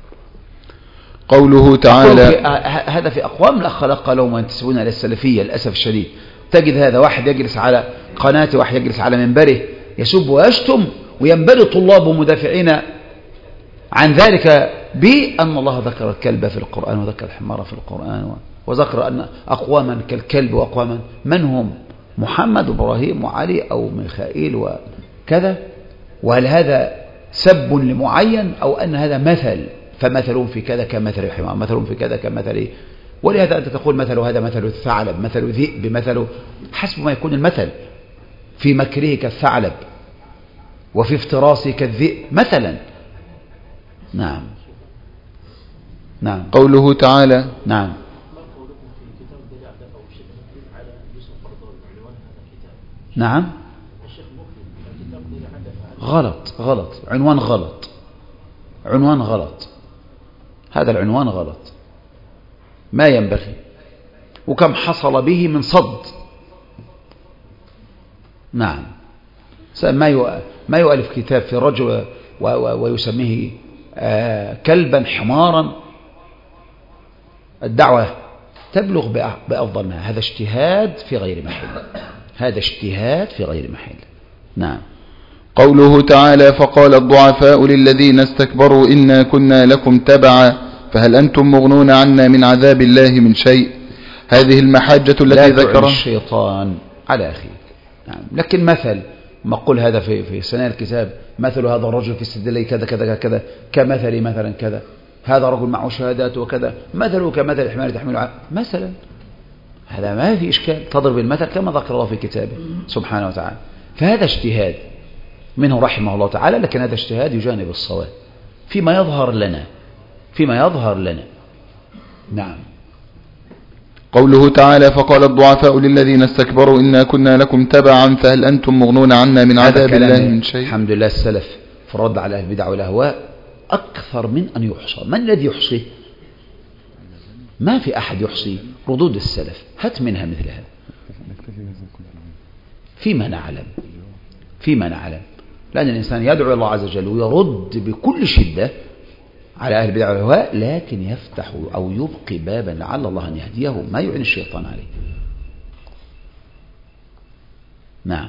قوله تعالى هذا في أقوام لا خلق لهم وينتسبون إلى السلفية للأسف الشديد. تجد هذا واحد يجلس على قناته، واحد يجلس على منبره يسب ويشتم، وينبري طلابه مدافعين عن ذلك بأن الله ذكر الكلب في القرآن وذكر الحمار في القرآن وذكر أن أقواما كالكلب وأقواما من هم؟ محمد وإبراهيم وعلي أو ميخائيل وكذا. وهل هذا سب لمعين أو أن هذا مثل؟ فمثلهم في كذا كمثل الحمار، مثلهم في كذا كمثل. ولهذا أنت تقول مثل هذا مثل الثعلب، مثل ذئب، مثل حسب ما يكون المثل. في مكره كالثعلب وفي افتراسه كالذئب مثلا. نعم. نعم. قوله تعالى نعم. نعم. غلط عنوان غلط. هذا العنوان غلط، ما ينبغي، وكم حصل به من صد. نعم. ما يؤلف كتاب في رجل ويسميه كلبا حمارا، الدعوة تبلغ بأفضل ما. هذا اجتهاد في غير محل. نعم. قوله تعالى فقال الضعفاء للذين استكبروا إنا كنا لكم تبعا فهل أنتم مغنون عنا من عذاب الله من شيء. هذه المحاجة التي ذكرها الشيطان على أخيه. نعم. لكن مثل ما قل هذا في سنة الكتاب، مثل هذا الرجل في السدلي كذا كذا كذا كمثل مثلا كذا، هذا رجل معه شهادات وكذا، مثله كمثل الحمار تحمل مثلا. هذا ما في إشكال، تضرب المثل كما ذكر الله في كتابه سبحانه وتعالى. فهذا اجتهاد منه رحمه الله تعالى، لكن هذا اجتهاد يجانب الصواب فيما يظهر لنا. نعم. قوله تعالى فقال الضعفاء للذين استكبروا إنا كنا لكم تبعا فهل أنتم مغنون عنا من عذاب الله من شيء. الحمد لله السلف في الرد على أهل البدع والأهواء أكثر من أن يحصى. من الذي يحصي؟ ما في أحد يحصي ردود السلف. هات منها مثل هذا فيما نعلم، لأن الإنسان يدعو الله عز وجل ويرد بكل شدة على أهل البدع والأهواء، لكن يفتح أو يبقي بابا لعل الله أن يهديه ما يعين الشيطان عليه. نعم.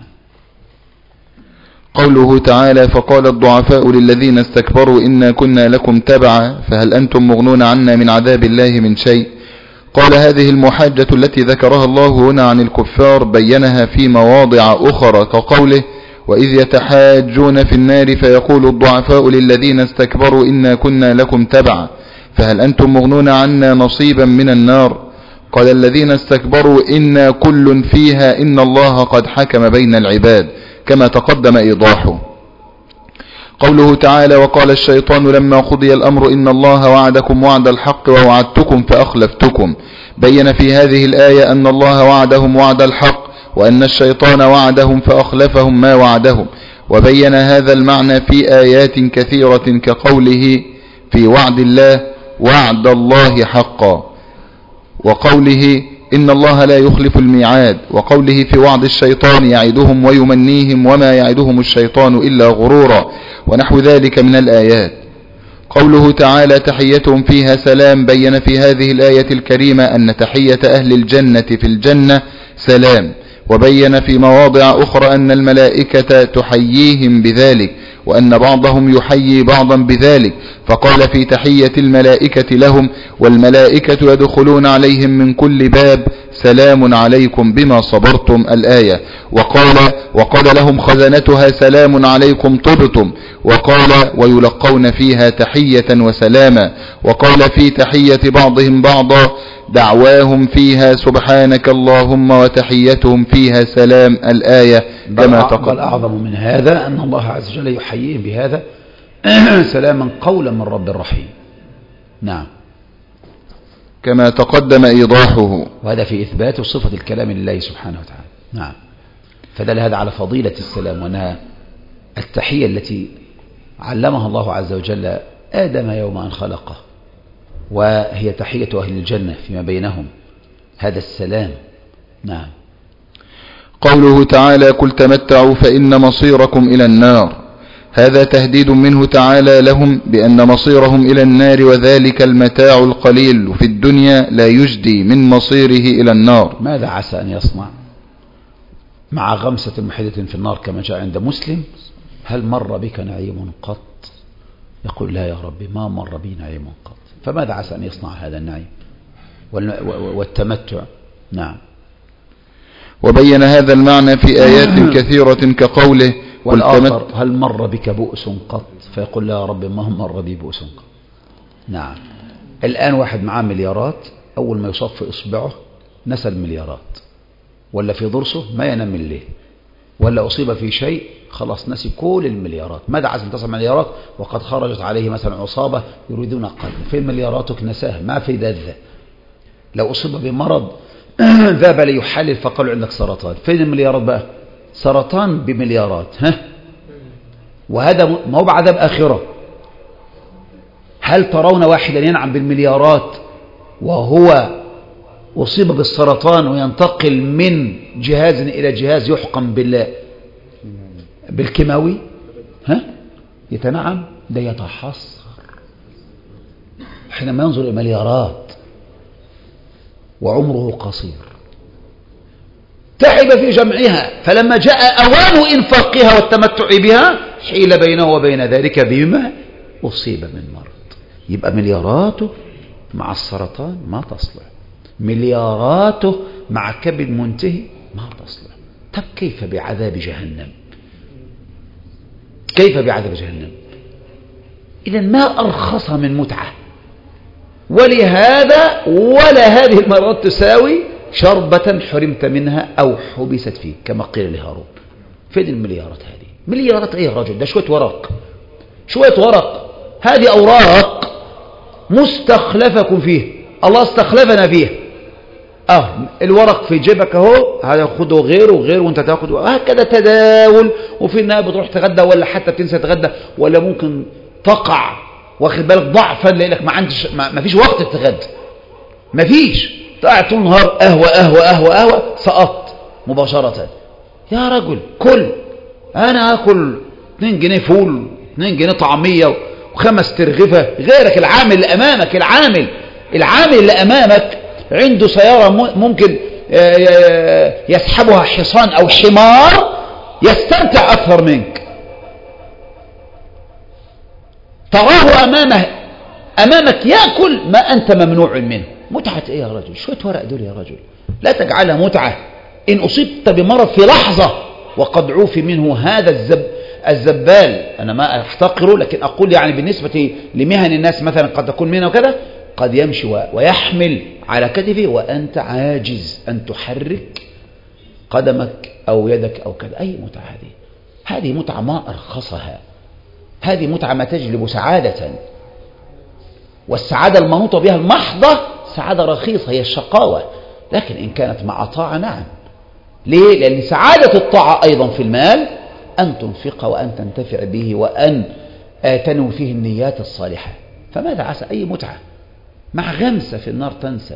قوله تعالى فقال الضعفاء للذين استكبروا إنا كنا لكم تبعا فهل أنتم مغنون عنا من عذاب الله من شيء. قال هذه المحاجة التي ذكرها الله هنا عن الكفار بينها في مواضع أخرى كقوله وإذ يتحاجون في النار فيقول الضعفاء للذين استكبروا إنا كنا لكم تبعا فهل أنتم مغنون عنا نصيبا من النار. قال الذين استكبروا إنا كل فيها إن الله قد حكم بين العباد كما تقدم إيضاحه. قوله تعالى وقال الشيطان لما قضي الأمر إن الله وعدكم وعد الحق ووعدتكم فأخلفتكم. بين في هذه الآية أن الله وعدهم وعد الحق وأن الشيطان وعدهم فأخلفهم ما وعدهم، وبين هذا المعنى في آيات كثيرة كقوله في وعد الله وعد الله حقا، وقوله إن الله لا يخلف الميعاد، وقوله في وعد الشيطان يعدهم ويمنيهم وما يعدهم الشيطان إلا غرورا، ونحو ذلك من الآيات. قوله تعالى تحيتهم فيها سلام. بين في هذه الآية الكريمة أن تحية أهل الجنة في الجنة سلام، وبين في مواضع أخرى أن الملائكة تحييهم بذلك، وأن بعضهم يحيي بعضا بذلك، فقال في تحية الملائكة لهم: والملائكة يدخلون عليهم من كل باب سلام عليكم بما صبرتم. الآية. وقال لهم خزنتها: سلام عليكم طبتم. وقال: ويلقون فيها تحية وسلاما. وقال في تحية بعضهم بعضا: دعواهم فيها سبحانك اللهم وتحيتهم فيها سلام. الآية. كما بل أعظم من هذا أن الله عز وجل يحييهم بهذا سلاما قولا من رب رحيم. نعم، كما تقدم إيضاحه. وهذا في إثبات صفة الكلام لله سبحانه وتعالى. نعم، فدل هذا على فضيلة السلام، وأنها التحية التي علمها الله عز وجل آدم يوم أن خلقه، وهي تحية أهل الجنة فيما بينهم، هذا السلام. نعم. قوله تعالى: قل تمتعوا فإن مصيركم إلى النار، هذا تهديد منه تعالى لهم بأن مصيرهم إلى النار، وذلك المتاع القليل في الدنيا لا يجدي من مصيره إلى النار. ماذا عسى أن يصنع مع غمسة محدة في النار كما جاء عند مسلم؟ هل مر بك نعيم قط؟ يقول: لا يا ربي، ما مر بي نعيم قط. فماذا عسى أن يصنع هذا النعيم والتمتع؟ نعم. وبين هذا المعنى في آيات كثيرة كقوله: والآخر: هل مر بك بؤس قط؟ فيقول: لا يا رب، ما مر بي بؤس قط. نعم. الآن واحد معاه مليارات، أول ما يصف إصبعه نسى المليارات، ولا في ضرسه ما ينام الليل، ولا أصيب في شيء خلاص نسي كل المليارات. ماذا عسى أن تصل مليارات وقد خرجت عليه مثلا عصابة يريدون قتله؟ فين ملياراتك؟ نساها، ما في ذا. لو أصيب بمرض ذهب ليحلل فقالوا عندك سرطان، فين المليارات بقى؟ سرطان بمليارات، وهذا ما هو بعذاب آخرة. هل ترون واحدا ينعم بالمليارات وهو أصيب بالسرطان وينتقل من جهاز إلى جهاز يحقن بالكيماوي؟ يتنعم؟ ده يتحسر حينما ينظر إلى مليارات وعمره قصير. تعب في جمعها، فلما جاء أوان إنفاقها والتمتع بها حيل بينه وبين ذلك بما أصيب من مرض. يبقى ملياراته مع السرطان ما تصلح، ملياراته مع كبد منتهي ما تصلح. طب كيف بعذاب جهنم؟ كيف بعذاب جهنم؟ إذن ما أرخص من متعة، ولهذا ولا هذه المرات تساوي شربة حرمت منها أو حبست فيك كما قيل لهارون. فين المليارات هذه؟ مليارات ايه يا رجل؟ ده شوية ورق، شوية ورق. هذه أوراق مستخلفكم فيه، الله استخلفنا فيه. الورق في جيبك اهو، هذا خده غيره وغيره وانت تاخد، هكذا تداول. وفي النهاية بتروح تغدى، ولا حتى بتنسى تغدى، ولا ممكن تقع واخد بالك ضعفا لانك ما فيش وقت تتغدى، ما فيش، قاعد طول النهار قهوة قهوة قهوة قهوة، سقطت مباشرة. يا رجل كل، انا اكل 2 جنيه فول، 2 جنيه طعمية، و5 ترغفة. غيرك العامل اللي امامك، العامل اللي امامك عنده سيارة ممكن يسحبها حصان او حمار، يستمتع اكثر منك. تراه امامك يأكل ما انت ممنوع منه. متعة ايه يا رجل؟ شوية ورق دول يا رجل، لا تجعلها متعة. ان اصبت بمرض في لحظة وقد عوفي منه هذا الزبال، انا ما احتقره، لكن اقول يعني بالنسبة لمهن الناس مثلا قد تكون مهنة وكذا، قد يمشي ويحمل على كتفه وانت عاجز ان تحرك قدمك او يدك او كذا. اي متعة هذه متعة ما ارخصها، هذه متعة ما تجلب سعادة، والسعادة المنوطة بها المحضة سعادة رخيصة هي الشقاوة. لكن إن كانت مع طاعة نعم. ليه؟ لأن سعادة الطاعة أيضا في المال أن تنفق وأن تنتفع به وأن تنوي فيه النيات الصالحة. فماذا عسى أي متعة مع غمسة في النار تنسى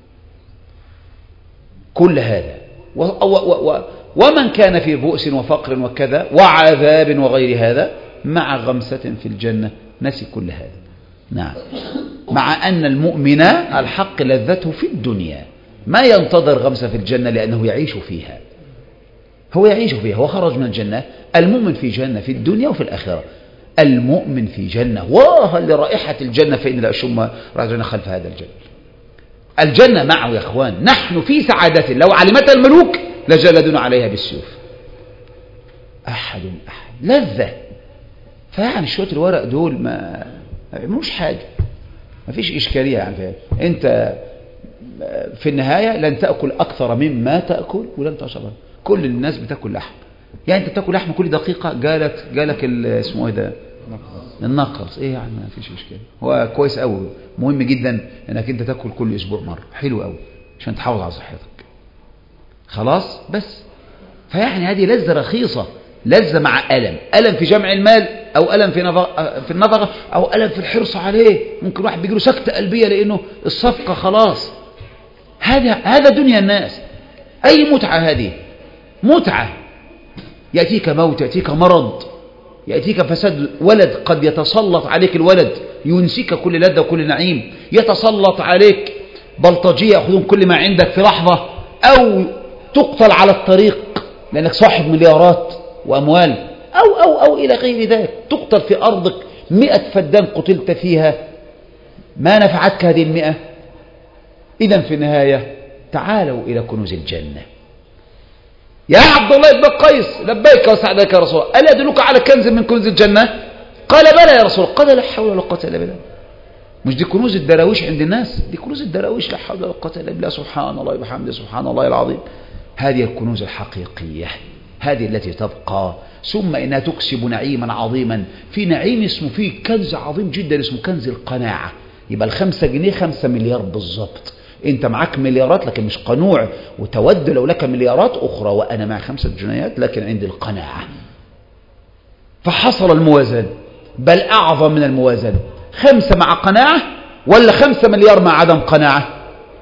كل هذا. ومن كان في بؤس وفقر وكذا وعذاب وغير هذا مع غمسة في الجنة نسي كل هذا. نعم، مع أن المؤمن الحق لذته في الدنيا، ما ينتظر غمسة في الجنة لأنه يعيش فيها. هو يعيش فيها، هو خرج من الجنة. المؤمن في جنة في الدنيا وفي الآخرة. المؤمن في جنة، واه لرائحة الجنة، فإن لا أشم رائحة الجنة خلف هذا الجنة. الجنة معه يا أخوان، نحن في سعادة لو علمتها الملوك لجلدنا عليها بالسيوف. أحد لذة. فيعني شوية الورق دول ما يعملوش حاجة، ما فيش إشكالية يعني فيها. أنت في النهاية لن تأكل أكثر مما تأكل ولن تشرب. كل الناس بتأكل لحم، يعني أنت بتأكل لحم كل دقيقة جالك اسمه إيه ده؟ النقص. إيه يعني ما فيش إشكالية. هو كويس أوي، مهم جدا إنك أنت تأكل كل أسبوع مرة، حلو أوي عشان تحافظ على صحتك. خلاص بس. فيعني هذه لذة رخيصة، لذة مع ألم في جمع المال، أو ألم في النفقة، أو ألم في الحرص عليه. ممكن واحد بيجيله سكتة قلبية لأنه الصفقة خلاص. هذا دنيا الناس. أي متعة هذه؟ متعة. يأتيك موت، يأتيك مرض، يأتيك فساد ولد، قد يتسلط عليك الولد ينسيك كل لذة وكل نعيم. يتسلط عليك بلطجية يأخذون كل ما عندك في لحظة، أو تقتل على الطريق لأنك صاحب مليارات وأموال، أو إلى غير ذلك. تقتل في أرضك 100 فدان قتلت فيها، ما نفعتك هذه 100. إذن في النهاية تعالوا إلى كنوز الجنة. يا عبد الله بن قيس، لبيك وسعدك يا رسول الله، ألا أدلك على كنز من كنوز الجنة؟ قال بلى يا رسول الله. قال لا حول ولا قوة إلا بالله. مش دي كنوز الدراويش عند الناس، دي كنوز الدراويش، لا حول ولا قوة إلا بالله، سبحان الله وبحمده، سبحان الله العظيم. هذه الكنوز الحقيقية، هذه التي تبقى. ثم إنها تكسب نعيما عظيما. في نعيم اسمه، فيه كنز عظيم جدا اسمه كنز القناعة. يبقى ال5 جنيه 5 مليار بالضبط. انت معك مليارات لكن مش قنوع، وتود لو لك مليارات أخرى، وأنا مع 5 جنيهات لكن عندي القناعة. فحصل الموازنة، بل أعظم من الموازنة. 5 مع قناعة ولا 5 مليار مع عدم قناعة؟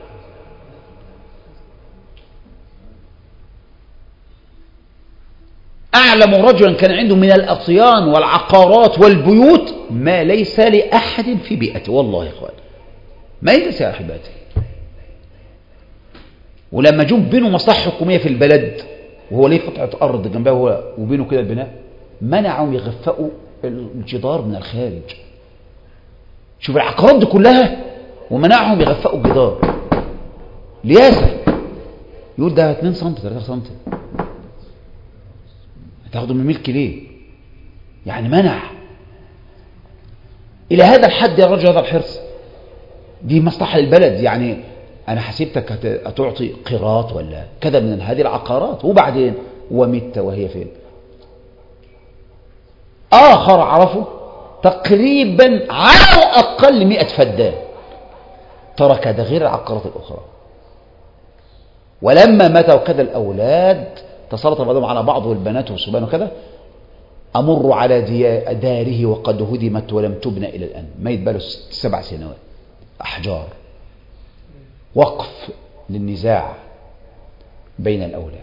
أعلم رجلا كان عنده من الأطيان والعقارات والبيوت ما ليس لأحد في بيئته. والله يا إخوان ما ليس لأحد في بيئته. ولما جم بينه مصلحة حكومية في البلد، وهو ليه قطعة أرض جنبه هو وبينه كده البناء، منعوا يغفقوا الجدار من الخارج. شوف العقارات دي كلها ومنعهم يغفقوا الجدار. لياسة يقول ده 2 سم 3 سم، هتاخده من ملك ليه؟ يعني منع. إلى هذا الحد يا رجل هذا الحرص. دي مصلحة للبلد. يعني أنا حسبتك هتعطي قيراط ولا كذا من هذه العقارات، وبعدين ومت وهي فين؟ آخر عرفه تقريبا على الأقل 100 فدان ترك، ده غير العقارات الأخرى. ولما مات وكذا الأولاد تسلط بعضهم على بعض، والبنات والصبيان وكذا. أمر على داره وقد هدمت ولم تبنى إلى الآن. ما يتباله 7 سنوات. أحجار. وقف للنزاع بين الأولاد.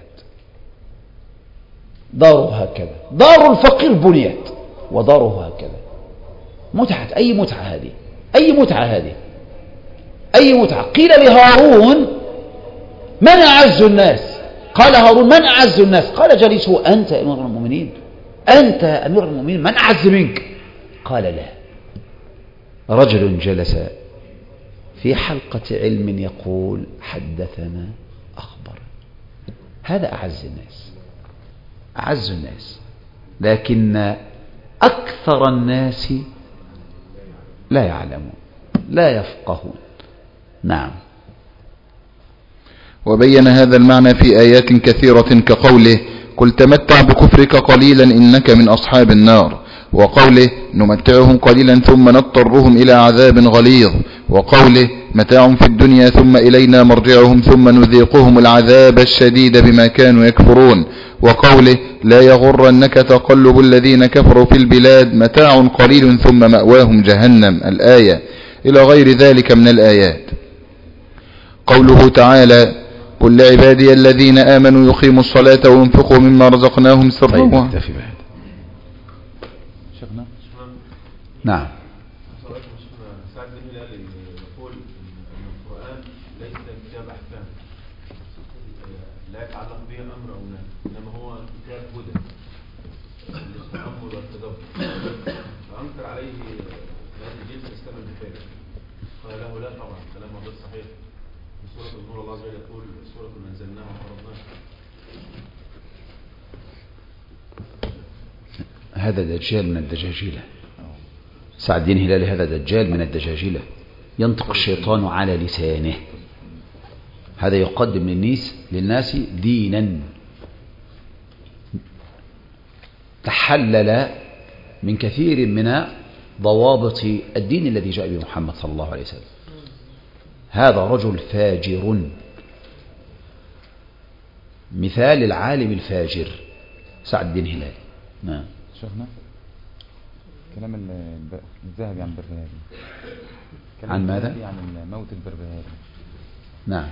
داره هكذا، دار الفقير بنيت وداره هكذا. متعة. أي متعة هذه؟ أي متعة هذه؟ أي متعة؟ قيل لهارون من أعز الناس؟ قال هارون من أعز الناس؟ قال جليسه أنت يا أمير المؤمنين، أنت أمير المؤمنين، من أعز منك؟ قال لا. رجل جلس في حلقة علم يقول حدثنا أخبر. هذا أعز الناس، أعز الناس. لكن أكثر الناس لا يعلمون، لا يفقهون. نعم. وبين هذا المعنى في آيات كثيرة كقوله قل تمتع بكفرك قليلا إنك من أصحاب النار، وقوله نمتعهم قليلا ثم نضطرهم إلى عذاب غليظ، وقوله متاع في الدنيا ثم إلينا مرجعهم ثم نذيقهم العذاب الشديد بما كانوا يكفرون، وقوله لا يغرنك تقلب الذين كفروا في البلاد متاع قليل ثم مأواهم جهنم الآية، إلى غير ذلك من الآيات. قوله تعالى قل لعبادي الذين آمنوا يقيموا الصلاة وينفقوا مما رزقناهم سرا. طيب نكتفي بهذا. شيخنا نعم. سعد بن هلال يقول ان القرآن ليس كتاب احكام، لا يتعلق به أمر أو نهي، إنما هو كتاب هدى للتأمل والتدبر. فأنكر عليه هذه الجلسة إسلام البخاري، قال له لا طبعا كلامه غير صحيح. في سورة النور الله عز وجل يقول سورة أنزلناها وفرضناها. هذا دجال من الدجاجلة. سعد الدين هلالي هذا دجال من الدجاجلة، ينطق الشيطان على لسانه. هذا يقدم للناس دينا تحلل من كثير من ضوابط الدين الذي جاء به محمد صلى الله عليه وسلم. هذا رجل فاجر، مثال العالم الفاجر سعد الدين هلالي. نعم شيخنا، كلام الذهبي عن البربهاري، عن ماذا؟ عن موت البربهاري. نعم.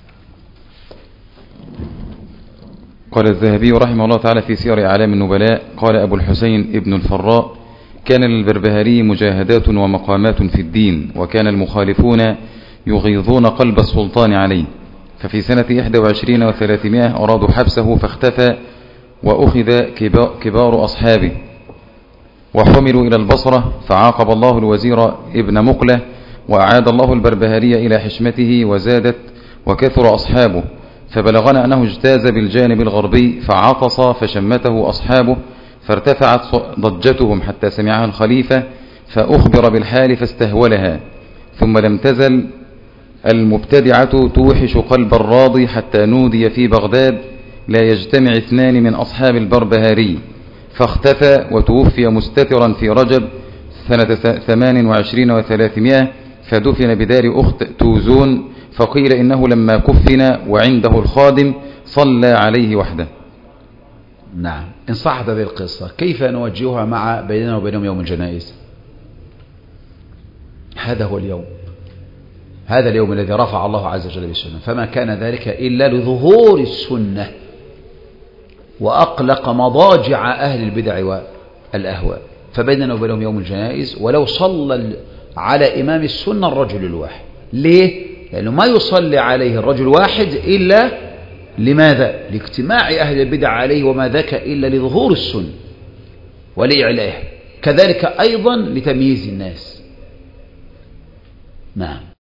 قال الذهبي رحمه الله تعالى في سير أعلام النبلاء، قال أبو الحسين ابن الفراء: كان للبربهاري مجاهدات ومقامات في الدين، وكان المخالفون يغيظون قلب السلطان عليه، ففي سنة 21 و300 أرادوا حبسه فاختفى، وأخذ كبار أصحابه وحملوا إلى البصرة، فعاقب الله الوزير ابن مقلة، وأعاد الله البربهاري إلى حشمته وزادت وكثر أصحابه، فبلغنا أنه اجتاز بالجانب الغربي فعطس فشمته أصحابه، فارتفعت ضجتهم حتى سمعها الخليفة، فأخبر بالحال فاستهولها، ثم لم تزل المبتدعة توحش قلب الراضي حتى نودي في بغداد: لا يجتمع اثنان من أصحاب البربهاري، فاختفى وتوفي مستترا في رجب سنة 28 و300، فدفن بدار أخت توزون، فقيل إنه لما كفن وعنده الخادم صلى عليه وحده. نعم. إن صحت هذه القصة كيف نوجهها مع بيننا وبينهم يوم الجنائز؟ هذا هو اليوم، هذا اليوم الذي رفع الله عز وجل بالسنة، فما كان ذلك إلا لظهور السنة وأقلق مضاجع أهل البدع والأهواء، فبيننا وبينهم يوم الجنائز. ولو صلى على إمام السنة الرجل الواحد، ليه؟ لأنه ما يصلي عليه الرجل واحد إلا لماذا؟ لاجتماع أهل البدع عليه، وما ذاك إلا لظهور السنة ولإعلائه، كذلك أيضا لتمييز الناس. نعم.